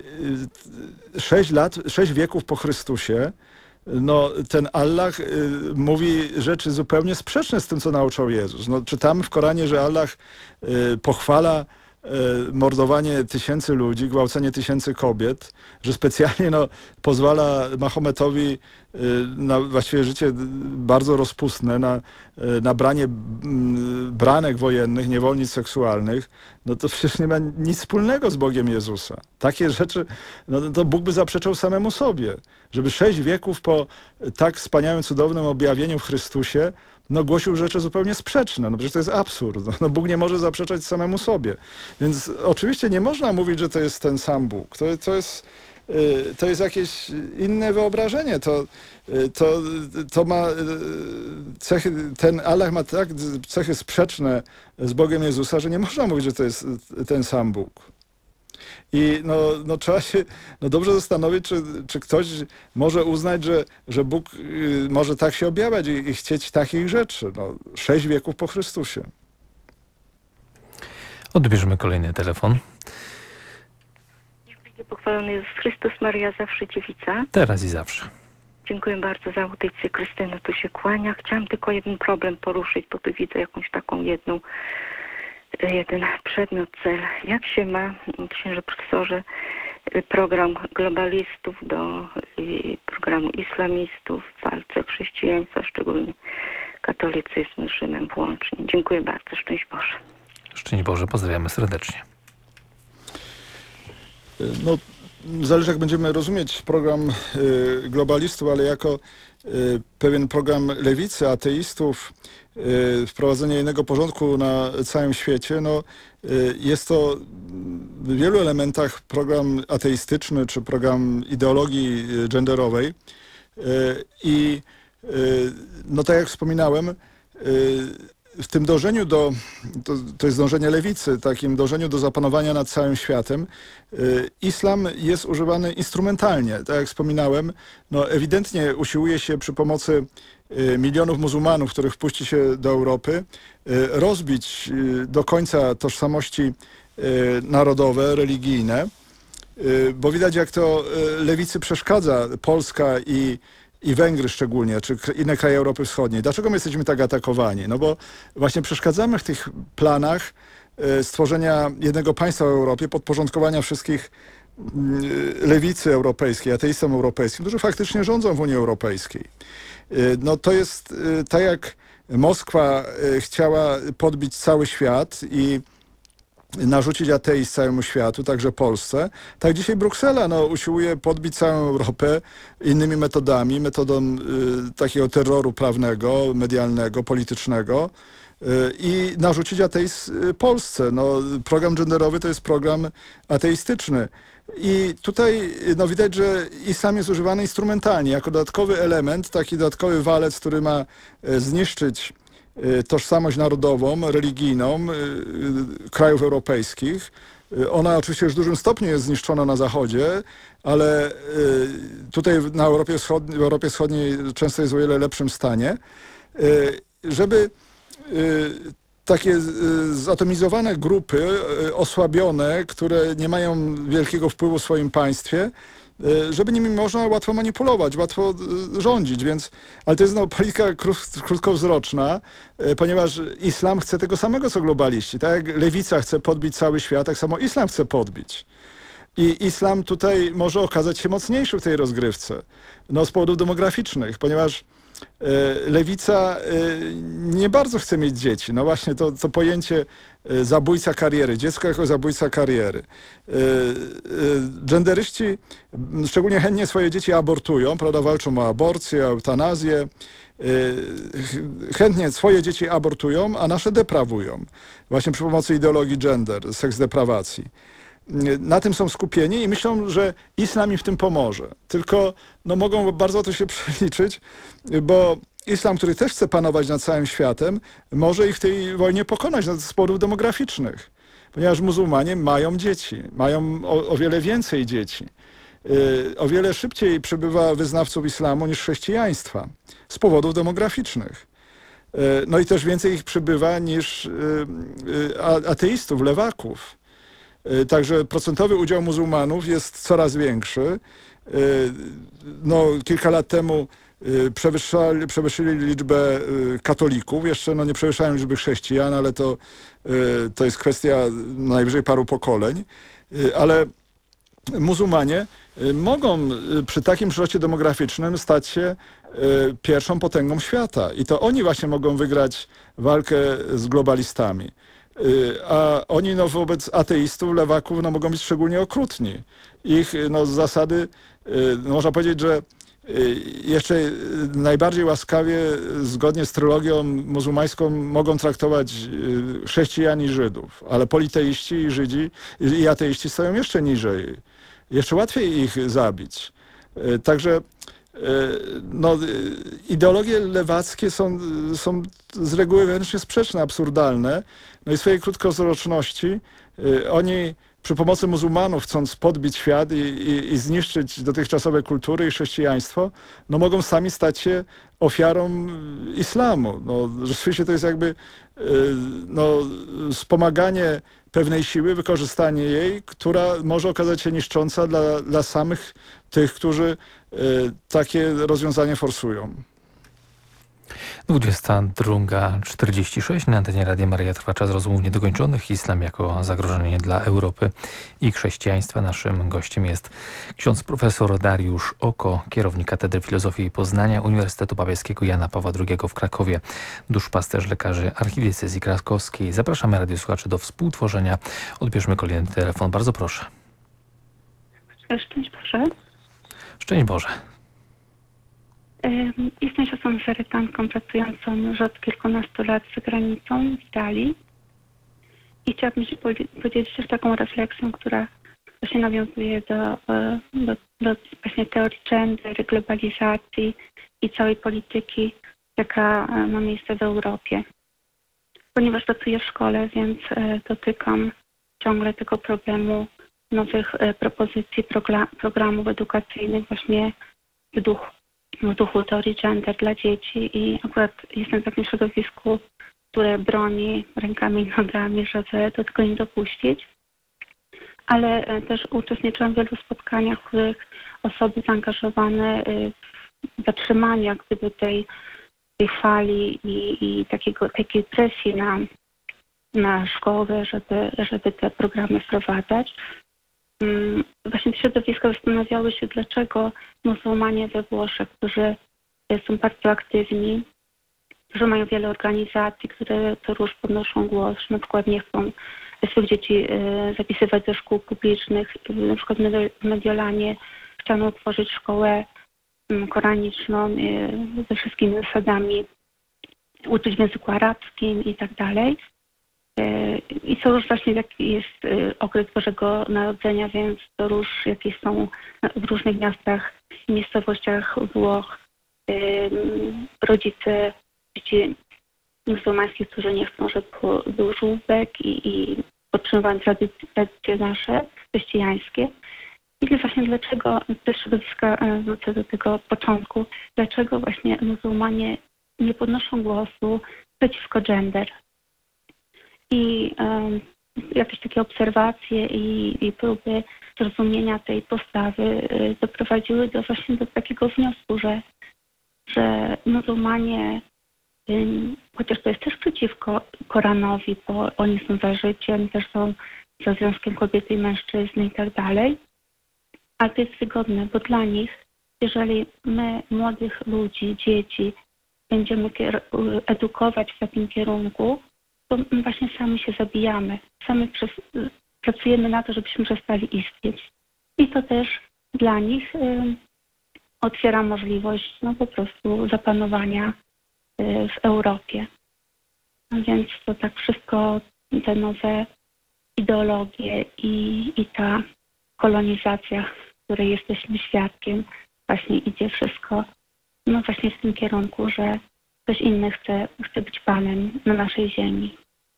y, sześć lat, sześć wieków po Chrystusie, no ten Allah y, mówi rzeczy zupełnie sprzeczne z tym, co nauczał Jezus. No, czytamy w Koranie, że Allah y, pochwala y, mordowanie tysięcy ludzi, gwałcenie tysięcy kobiet, że specjalnie no, pozwala Mahometowi y, na właściwie życie bardzo rozpustne, na, y, na branie mm, branek wojennych, niewolnic seksualnych. No to przecież nie ma nic wspólnego z Bogiem Jezusa. Takie rzeczy, no to Bóg by zaprzeczał samemu sobie. Żeby sześć wieków po tak wspaniałym, cudownym objawieniu w Chrystusie, no głosił rzeczy zupełnie sprzeczne. No przecież to jest absurd. No, no Bóg nie może zaprzeczać samemu sobie. Więc oczywiście nie można mówić, że to jest ten sam Bóg. To, to jest... y, To jest jakieś inne wyobrażenie. To, y, to, to ma y, cechy, ten Allah ma tak cechy sprzeczne z Bogiem Jezusa, że nie można mówić, że to jest ten sam Bóg. I no, no trzeba się no dobrze zastanowić, czy, czy ktoś może uznać, że, że Bóg y, może tak się objawiać i, i chcieć takich rzeczy. No, sześć wieków po Chrystusie. Odbierzemy kolejny telefon. pochwalony Jezus Chrystus, Maria zawsze dziewica. Teraz i zawsze. Dziękuję bardzo za audycję. Krystyna tu się kłania. Chciałam tylko jeden problem poruszyć, bo tu widzę jakąś taką jedną, jeden przedmiot, cel. Jak się ma, księże profesorze, program globalistów do programu islamistów w walce chrześcijaństwa, szczególnie katolicyzm z Rzymem włącznie. Dziękuję bardzo. Szczęść Boże. Szczęść Boże, pozdrawiamy serdecznie. No, zależy, jak będziemy rozumieć program y, globalistów, ale jako y, pewien program lewicy, ateistów, y, wprowadzenie innego porządku na całym świecie, no, y, jest to w wielu elementach program ateistyczny, czy program ideologii genderowej. Y, I y, no tak jak wspominałem, y, w tym dążeniu do, to, to jest dążenie lewicy, takim dążeniu do zapanowania nad całym światem, y, islam jest używany instrumentalnie. Tak jak wspominałem, no ewidentnie usiłuje się przy pomocy y, milionów muzułmanów, których wpuści się do Europy, y, rozbić y, do końca tożsamości y, narodowe, religijne, y, bo widać, jak to y, lewicy przeszkadza Polska i i Węgry szczególnie, czy inne kraje Europy Wschodniej. Dlaczego my jesteśmy tak atakowani? No bo właśnie przeszkadzamy w tych planach y, stworzenia jednego państwa w Europie, podporządkowania wszystkich y, lewicy europejskiej, ateistom europejskim, którzy faktycznie rządzą w Unii Europejskiej. Y, no to jest y, tak jak Moskwa y, chciała podbić cały świat i narzucić ateizm całemu światu, także Polsce. Tak dzisiaj Bruksela no, usiłuje podbić całą Europę innymi metodami, metodą y, takiego terroru prawnego, medialnego, politycznego y, i narzucić ateizm y, Polsce. No, program genderowy to jest program ateistyczny. I tutaj no, widać, że islam jest używany instrumentalnie, jako dodatkowy element, taki dodatkowy walec, który ma y, zniszczyć tożsamość narodową, religijną krajów europejskich. Ona oczywiście już w dużym stopniu jest zniszczona na Zachodzie, ale tutaj na Europie Wschodniej, w Europie Wschodniej często jest w o wiele lepszym stanie. Żeby takie zatomizowane grupy, osłabione, które nie mają wielkiego wpływu w swoim państwie, żeby nimi można łatwo manipulować, łatwo rządzić, więc, ale to jest no, polityka krótkowzroczna, ponieważ islam chce tego samego, co globaliści. Tak jak lewica chce podbić cały świat, tak samo islam chce podbić. I islam tutaj może okazać się mocniejszy w tej rozgrywce, no z powodów demograficznych, ponieważ lewica nie bardzo chce mieć dzieci. No właśnie to, to pojęcie zabójca kariery, dziecko jako zabójca kariery. Genderyści szczególnie chętnie swoje dzieci abortują, prawda, walczą o aborcję, o eutanazję. Chętnie swoje dzieci abortują, a nasze deprawują. Właśnie przy pomocy ideologii gender, seks deprawacji. Na tym są skupieni i myślą, że islam im w tym pomoże. Tylko no, mogą bardzo to się przeliczyć, bo islam, który też chce panować nad całym światem, może ich w tej wojnie pokonać z powodów demograficznych. Ponieważ muzułmanie mają dzieci, mają o, o wiele więcej dzieci. Yy, o wiele szybciej przybywa wyznawców islamu niż chrześcijaństwa z powodów demograficznych. Yy, no i też więcej ich przybywa niż yy, yy, ateistów, lewaków. Także procentowy udział muzułmanów jest coraz większy. No, kilka lat temu przewyższali, przewyższyli liczbę katolików. Jeszcze no, nie przewyższają liczby chrześcijan, ale to, to jest kwestia najwyżej paru pokoleń. Ale muzułmanie mogą przy takim wzroście demograficznym stać się pierwszą potęgą świata. I to oni właśnie mogą wygrać walkę z globalistami. A oni no, wobec ateistów, lewaków no, mogą być szczególnie okrutni. Ich no, z zasady, no, można powiedzieć, że jeszcze najbardziej łaskawie, zgodnie z trylogią muzułmańską, mogą traktować chrześcijan i Żydów, ale politeiści i Żydzi i ateiści stoją jeszcze niżej. Jeszcze łatwiej ich zabić. Także no, ideologie lewackie są, są z reguły wewnętrznie sprzeczne, absurdalne. No i w swojej krótkowzroczności oni przy pomocy muzułmanów, chcąc podbić świat i, i, i zniszczyć dotychczasowe kultury i chrześcijaństwo, no mogą sami stać się ofiarą islamu. No, rzeczywiście to jest jakby no, wspomaganie pewnej siły, wykorzystanie jej, która może okazać się niszcząca dla, dla samych tych, którzy takie rozwiązanie forsują. dwudziesta druga czterdzieści sześć na antenie Radia Maryja trwa czas rozmów niedokończonych. Islam jako zagrożenie dla Europy i chrześcijaństwa. Naszym gościem jest ksiądz profesor Dariusz Oko, kierownik Katedry Filozofii i Poznania Uniwersytetu Papieskiego Jana Pawła drugiego w Krakowie, duszpasterz lekarzy archidiecezji krakowskiej. Zapraszamy radiosłuchaczy do współtworzenia. Odbierzmy kolejny telefon. Bardzo proszę. Szczęść Boże. Szczęść Boże. Jestem siostrą emerytantką pracującą już od kilkunastu lat za granicą w Italii i chciałabym się podzielić też taką refleksją, która właśnie nawiązuje do, do, do właśnie teorii gender, globalizacji i całej polityki, jaka ma miejsce w Europie. Ponieważ pracuję w szkole, więc dotykam ciągle tego problemu nowych propozycji programów edukacyjnych właśnie w duchu. w duchu teorii gender dla dzieci i akurat jestem w takim środowisku, które broni rękami i nogami, żeby do tego nie dopuścić. Ale też uczestniczyłam w wielu spotkaniach, w których osoby zaangażowane w zatrzymanie jak gdyby tej, tej fali i, i takiego, takiej presji na, na szkołę, żeby, żeby te programy wprowadzać. Właśnie te środowiska zastanawiały się, dlaczego muzułmanie we Włoszech, którzy są bardzo aktywni, że mają wiele organizacji, które co rusz podnoszą głos, że na przykład nie chcą swoich dzieci zapisywać do szkół publicznych. Na przykład w Mediolanie chciano otworzyć szkołę koraniczną ze wszystkimi zasadami, uczyć w języku arabskim i tak dalej. I co już właśnie jaki jest okres Bożego Narodzenia, więc to już jakieś są w różnych miastach i miejscowościach Włoch rodzice dzieci muzułmańskich, którzy nie chcą, żeby był żółbek i, i podtrzymywali tradycje, tradycje nasze chrześcijańskie. I właśnie dlaczego te środowiska, wrócę do tego początku, dlaczego właśnie muzułmanie nie podnoszą głosu przeciwko gender. I um, jakieś takie obserwacje i, i próby zrozumienia tej postawy y, doprowadziły do właśnie do takiego wniosku, że, że muzułmanie, y, chociaż to jest też przeciwko Koranowi, bo oni są za życiem, też są za związkiem kobiety i mężczyzny i tak dalej, ale to jest wygodne, bo dla nich, jeżeli my młodych ludzi, dzieci będziemy edukować w takim kierunku, to my właśnie sami się zabijamy. Sami przez, pracujemy na to, żebyśmy przestali istnieć. I to też dla nich y, otwiera możliwość no, po prostu zapanowania y, w Europie. A więc to tak wszystko, te nowe ideologie i, i ta kolonizacja, której jesteśmy świadkiem, właśnie idzie wszystko no właśnie w tym kierunku, że ktoś inny chce, chce być panem na naszej ziemi.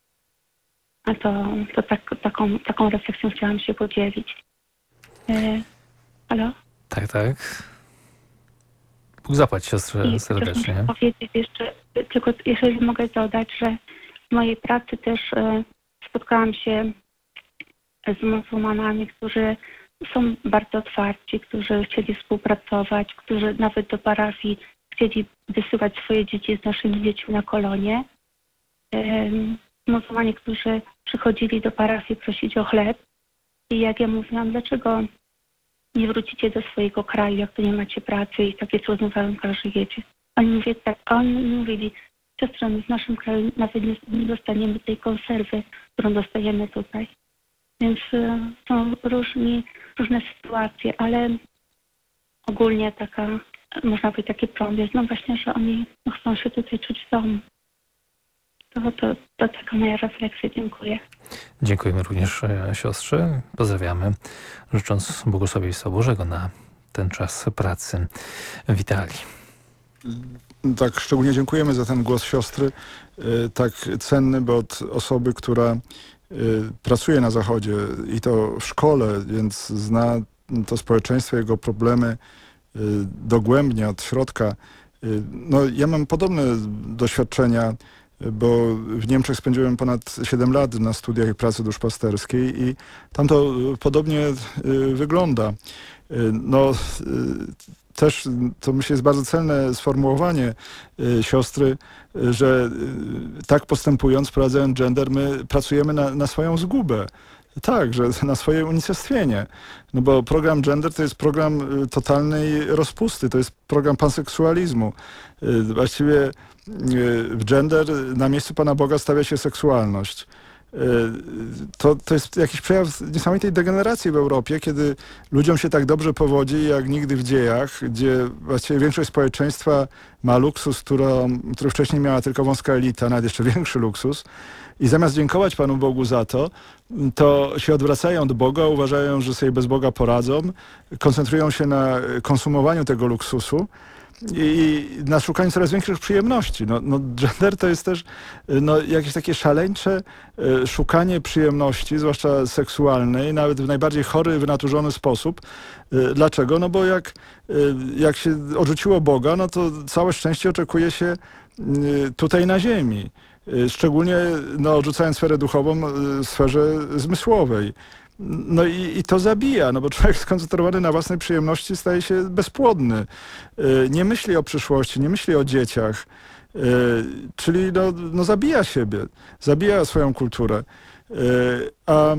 A to, to tak, taką, taką refleksją chciałam się podzielić. E, halo? Tak, tak. Bóg zapłać siostrze I serdecznie. Muszę powiedzieć jeszcze, tylko jeżeli mogę dodać, że w mojej pracy też e, spotkałam się z muzułmanami, którzy są bardzo otwarci, którzy chcieli współpracować, którzy nawet do parafii chcieli wysyłać swoje dzieci z naszymi dziećmi na kolonie. Muzułmanie, którzy przychodzili do parafii prosić o chleb i jak ja mówiłam, dlaczego nie wrócicie do swojego kraju, jak tu nie macie pracy i takie trudne warunki żyjecie. Oni mówili tak, a oni mówili, siostro, my w naszym kraju nawet nie, nie dostaniemy tej konserwy, którą dostajemy tutaj. Więc y, są różni, różne sytuacje, ale ogólnie taka, można powiedzieć, taki prąd jest, no właśnie, że oni no, chcą się tutaj czuć w domu. To, to, to taka moja refleksja. Dziękuję. Dziękujemy również siostrze. Pozdrawiamy, życząc błogosławieństwa Bożego na ten czas pracy w Italii. Tak, szczególnie dziękujemy za ten głos siostry, tak cenny, bo od osoby, która pracuje na Zachodzie i to w szkole, więc zna to społeczeństwo, jego problemy dogłębnie, od środka. No, ja mam podobne doświadczenia, bo w Niemczech spędziłem ponad siedem lat na studiach i pracy duszpasterskiej i tam to podobnie wygląda. No, też to myślę jest bardzo cenne sformułowanie siostry, że tak postępując, wprowadzając gender, my pracujemy na, na swoją zgubę. Tak, że na swoje unicestwienie. No bo program gender to jest program totalnej rozpusty, to jest program panseksualizmu. Właściwie w gender na miejscu Pana Boga stawia się seksualność. To, to jest jakiś przejaw niesamowitej degeneracji w Europie, kiedy ludziom się tak dobrze powodzi jak nigdy w dziejach, gdzie właściwie większość społeczeństwa ma luksus, którą, który wcześniej miała tylko wąska elita, nawet jeszcze większy luksus. I zamiast dziękować Panu Bogu za to, to się odwracają od Boga, uważają, że sobie bez Boga poradzą, koncentrują się na konsumowaniu tego luksusu i na szukaniu coraz większych przyjemności. No, no gender to jest też no, jakieś takie szaleńcze e, szukanie przyjemności, zwłaszcza seksualnej, nawet w najbardziej chory, wynaturzony sposób. E, dlaczego? No bo jak, e, jak się odrzuciło Boga, no to całe szczęście oczekuje się e, tutaj na ziemi. Szczególnie no, odrzucając sferę duchową w sferze zmysłowej. No i, i to zabija, no bo człowiek skoncentrowany na własnej przyjemności staje się bezpłodny. Nie myśli o przyszłości, nie myśli o dzieciach, czyli no, no zabija siebie, zabija swoją kulturę. A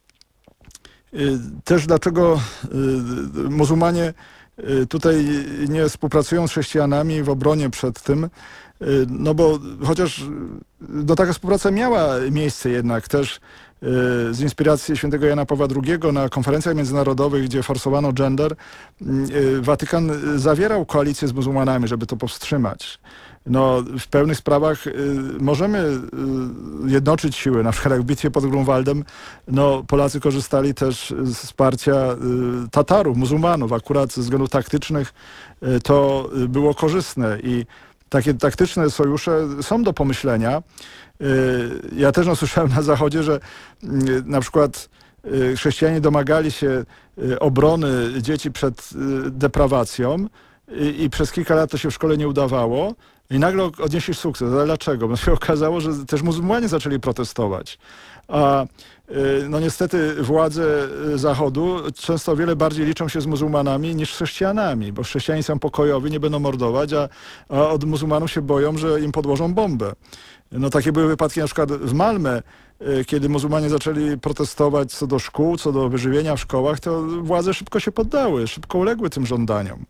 też dlaczego muzułmanie tutaj nie współpracują z chrześcijanami w obronie przed tym, no bo chociaż no, taka współpraca miała miejsce jednak też z inspiracji świętego Jana Pawła drugiego na konferencjach międzynarodowych, gdzie forsowano gender, Watykan zawierał koalicję z muzułmanami, żeby to powstrzymać. No, w pewnych sprawach możemy jednoczyć siły, na przykład jak w bitwie pod Grunwaldem, no, Polacy korzystali też z wsparcia Tatarów, muzułmanów, akurat ze względów taktycznych to było korzystne i takie taktyczne sojusze są do pomyślenia. Ja też no, słyszałem na Zachodzie, że na przykład chrześcijanie domagali się obrony dzieci przed deprawacją i, i przez kilka lat to się w szkole nie udawało i nagle odnieśli sukces. Ale dlaczego? Bo się okazało, że też muzułmanie zaczęli protestować. A no niestety władze Zachodu często o wiele bardziej liczą się z muzułmanami niż z chrześcijanami, bo chrześcijanie są pokojowi, nie będą mordować, a, a od muzułmanów się boją, że im podłożą bombę. No takie były wypadki na przykład w Malmę, kiedy muzułmanie zaczęli protestować co do szkół, co do wyżywienia w szkołach, to władze szybko się poddały, szybko uległy tym żądaniom.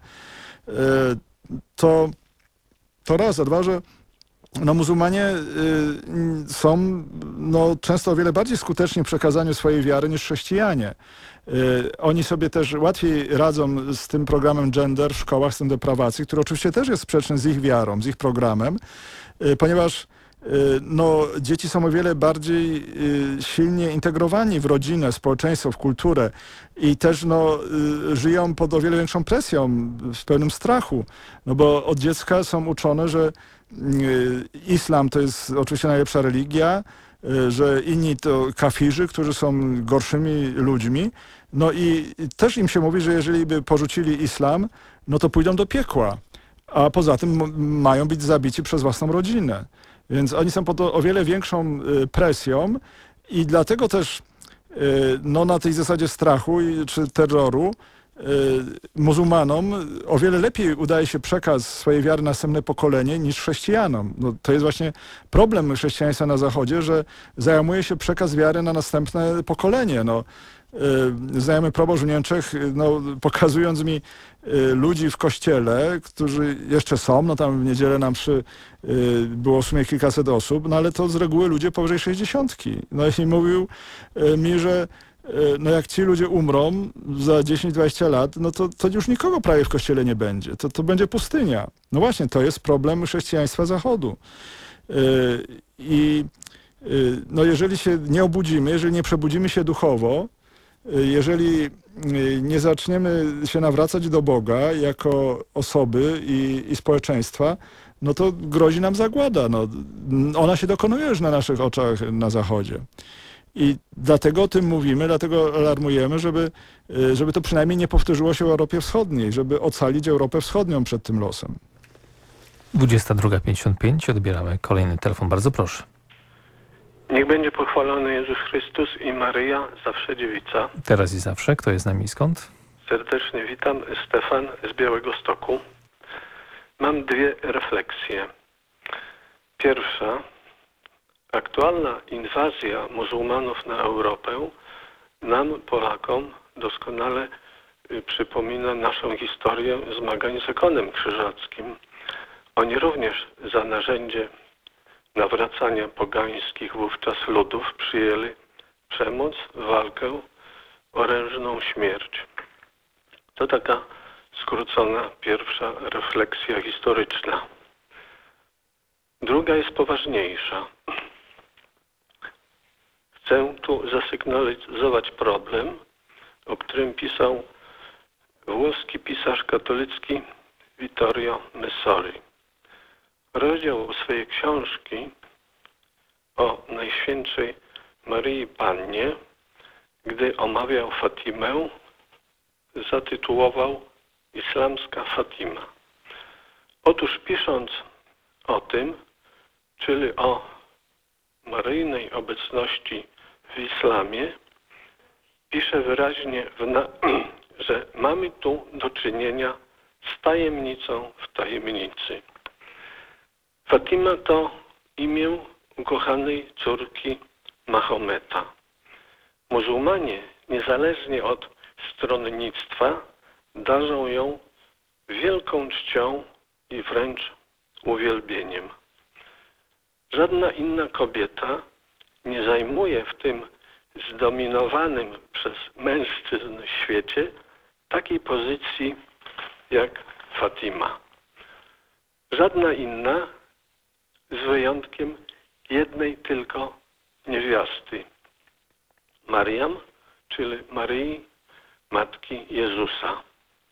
To, to raz, a dwa, że no, muzułmanie y, są no, często o wiele bardziej skuteczni w przekazaniu swojej wiary niż chrześcijanie. Y, oni sobie też łatwiej radzą z tym programem gender w szkołach, z tym deprawacji, który oczywiście też jest sprzeczny z ich wiarą, z ich programem, y, ponieważ y, no, dzieci są o wiele bardziej y, silnie integrowani w rodzinę, społeczeństwo, w kulturę i też no, y, żyją pod o wiele większą presją, w pełnym strachu, no bo od dziecka są uczone, że islam to jest oczywiście najlepsza religia, że inni to kafirzy, którzy są gorszymi ludźmi. No i też im się mówi, że jeżeli by porzucili islam, no to pójdą do piekła. A poza tym mają być zabici przez własną rodzinę. Więc oni są pod o wiele większą presją i dlatego też no, na tej zasadzie strachu czy terroru muzułmanom o wiele lepiej udaje się przekaz swojej wiary na następne pokolenie niż chrześcijanom. No, to jest właśnie problem chrześcijaństwa na Zachodzie, że zajmuje się przekaz wiary na następne pokolenie. No, znajomy proboszcz w Niemczech, no, pokazując mi ludzi w kościele, którzy jeszcze są, no tam w niedzielę na mszy było w sumie kilkaset osób, no ale to z reguły ludzie powyżej sześćdziesiątki. No i mówił mi, że no jak ci ludzie umrą za dziesięć dwadzieścia lat, no to, to już nikogo prawie w kościele nie będzie. To, to będzie pustynia. No właśnie, to jest problem chrześcijaństwa Zachodu. I no jeżeli się nie obudzimy, jeżeli nie przebudzimy się duchowo, jeżeli nie zaczniemy się nawracać do Boga jako osoby i, i społeczeństwa, no to grozi nam zagłada. No, ona się dokonuje już na naszych oczach na Zachodzie. I dlatego o tym mówimy, dlatego alarmujemy, żeby, żeby to przynajmniej nie powtórzyło się w Europie Wschodniej, żeby ocalić Europę Wschodnią przed tym losem. dwudziesta druga pięćdziesiąt pięć. Odbieramy kolejny telefon. Bardzo proszę. Niech będzie pochwalony Jezus Chrystus i Maryja, zawsze dziewica. Teraz i zawsze. Kto jest z nami i skąd? Serdecznie witam, Stefan z Białegostoku. Mam dwie refleksje. Pierwsza. Aktualna inwazja muzułmanów na Europę nam, Polakom, doskonale przypomina naszą historię zmagań z zakonem krzyżackim. Oni również za narzędzie nawracania pogańskich wówczas ludów przyjęli przemoc, walkę, orężną śmierć. To taka skrócona pierwsza refleksja historyczna. Druga jest poważniejsza. Chcę tu zasygnalizować problem, o którym pisał włoski pisarz katolicki Vittorio Messori. Rozdział swojej książki o Najświętszej Maryi Pannie, gdy omawiał Fatimę, zatytułował Islamska Fatima. Otóż pisząc o tym, czyli o maryjnej obecności w islamie, pisze wyraźnie, w na, że mamy tu do czynienia z tajemnicą w tajemnicy. Fatima to imię ukochanej córki Mahometa. Muzułmanie, niezależnie od stronnictwa, darzą ją wielką czcią i wręcz uwielbieniem. Żadna inna kobieta nie zajmuje w tym zdominowanym przez mężczyzn świecie takiej pozycji jak Fatima. Żadna inna, z wyjątkiem jednej tylko niewiasty. Mariam, czyli Maryi, matki Jezusa.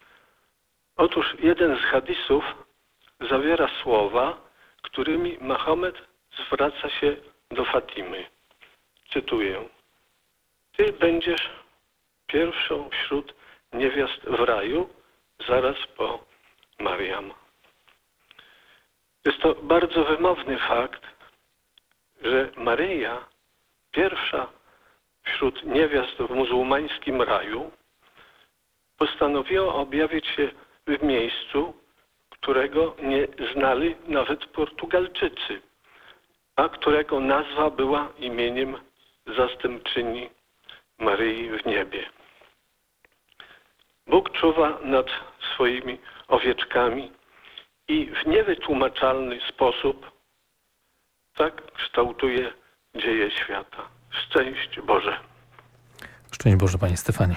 Otóż jeden z hadisów zawiera słowa, którymi Mahomet zwraca się do Fatimy. Cytuję. Ty będziesz pierwszą wśród niewiast w raju, zaraz po Mariam. Jest to bardzo wymowny fakt, że Maryja, pierwsza wśród niewiast w muzułmańskim raju, postanowiła objawić się w miejscu, którego nie znali nawet Portugalczycy, a którego nazwa była imieniem zastępczyni Maryi w niebie. Bóg czuwa nad swoimi owieczkami i w niewytłumaczalny sposób tak kształtuje dzieje świata. Szczęść Boże. Szczęść Boże, panie Stefanie.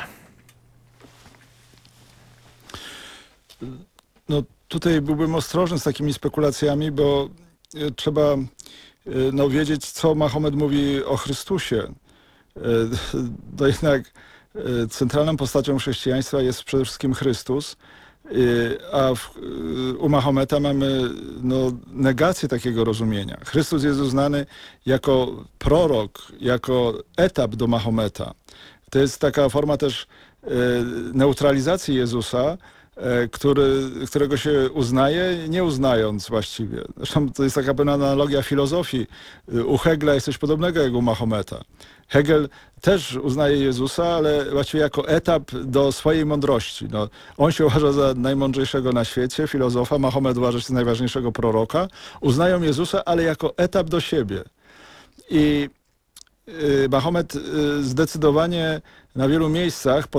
No tutaj byłbym ostrożny z takimi spekulacjami, bo trzeba no, wiedzieć, co Mahomet mówi o Chrystusie. To jednak centralną postacią chrześcijaństwa jest przede wszystkim Chrystus, a w, u Mahometa mamy no, negację takiego rozumienia. Chrystus jest uznany jako prorok, jako etap do Mahometa. To jest taka forma też neutralizacji Jezusa, Który, którego się uznaje, nie uznając właściwie. Zresztą to jest taka pewna analogia filozofii. U Hegla jest coś podobnego jak u Mahometa. Hegel też uznaje Jezusa, ale właściwie jako etap do swojej mądrości. No, on się uważa za najmądrzejszego na świecie, filozofa, Mahomet uważa się za najważniejszego proroka. Uznają Jezusa, ale jako etap do siebie. I Mahomet zdecydowanie na wielu miejscach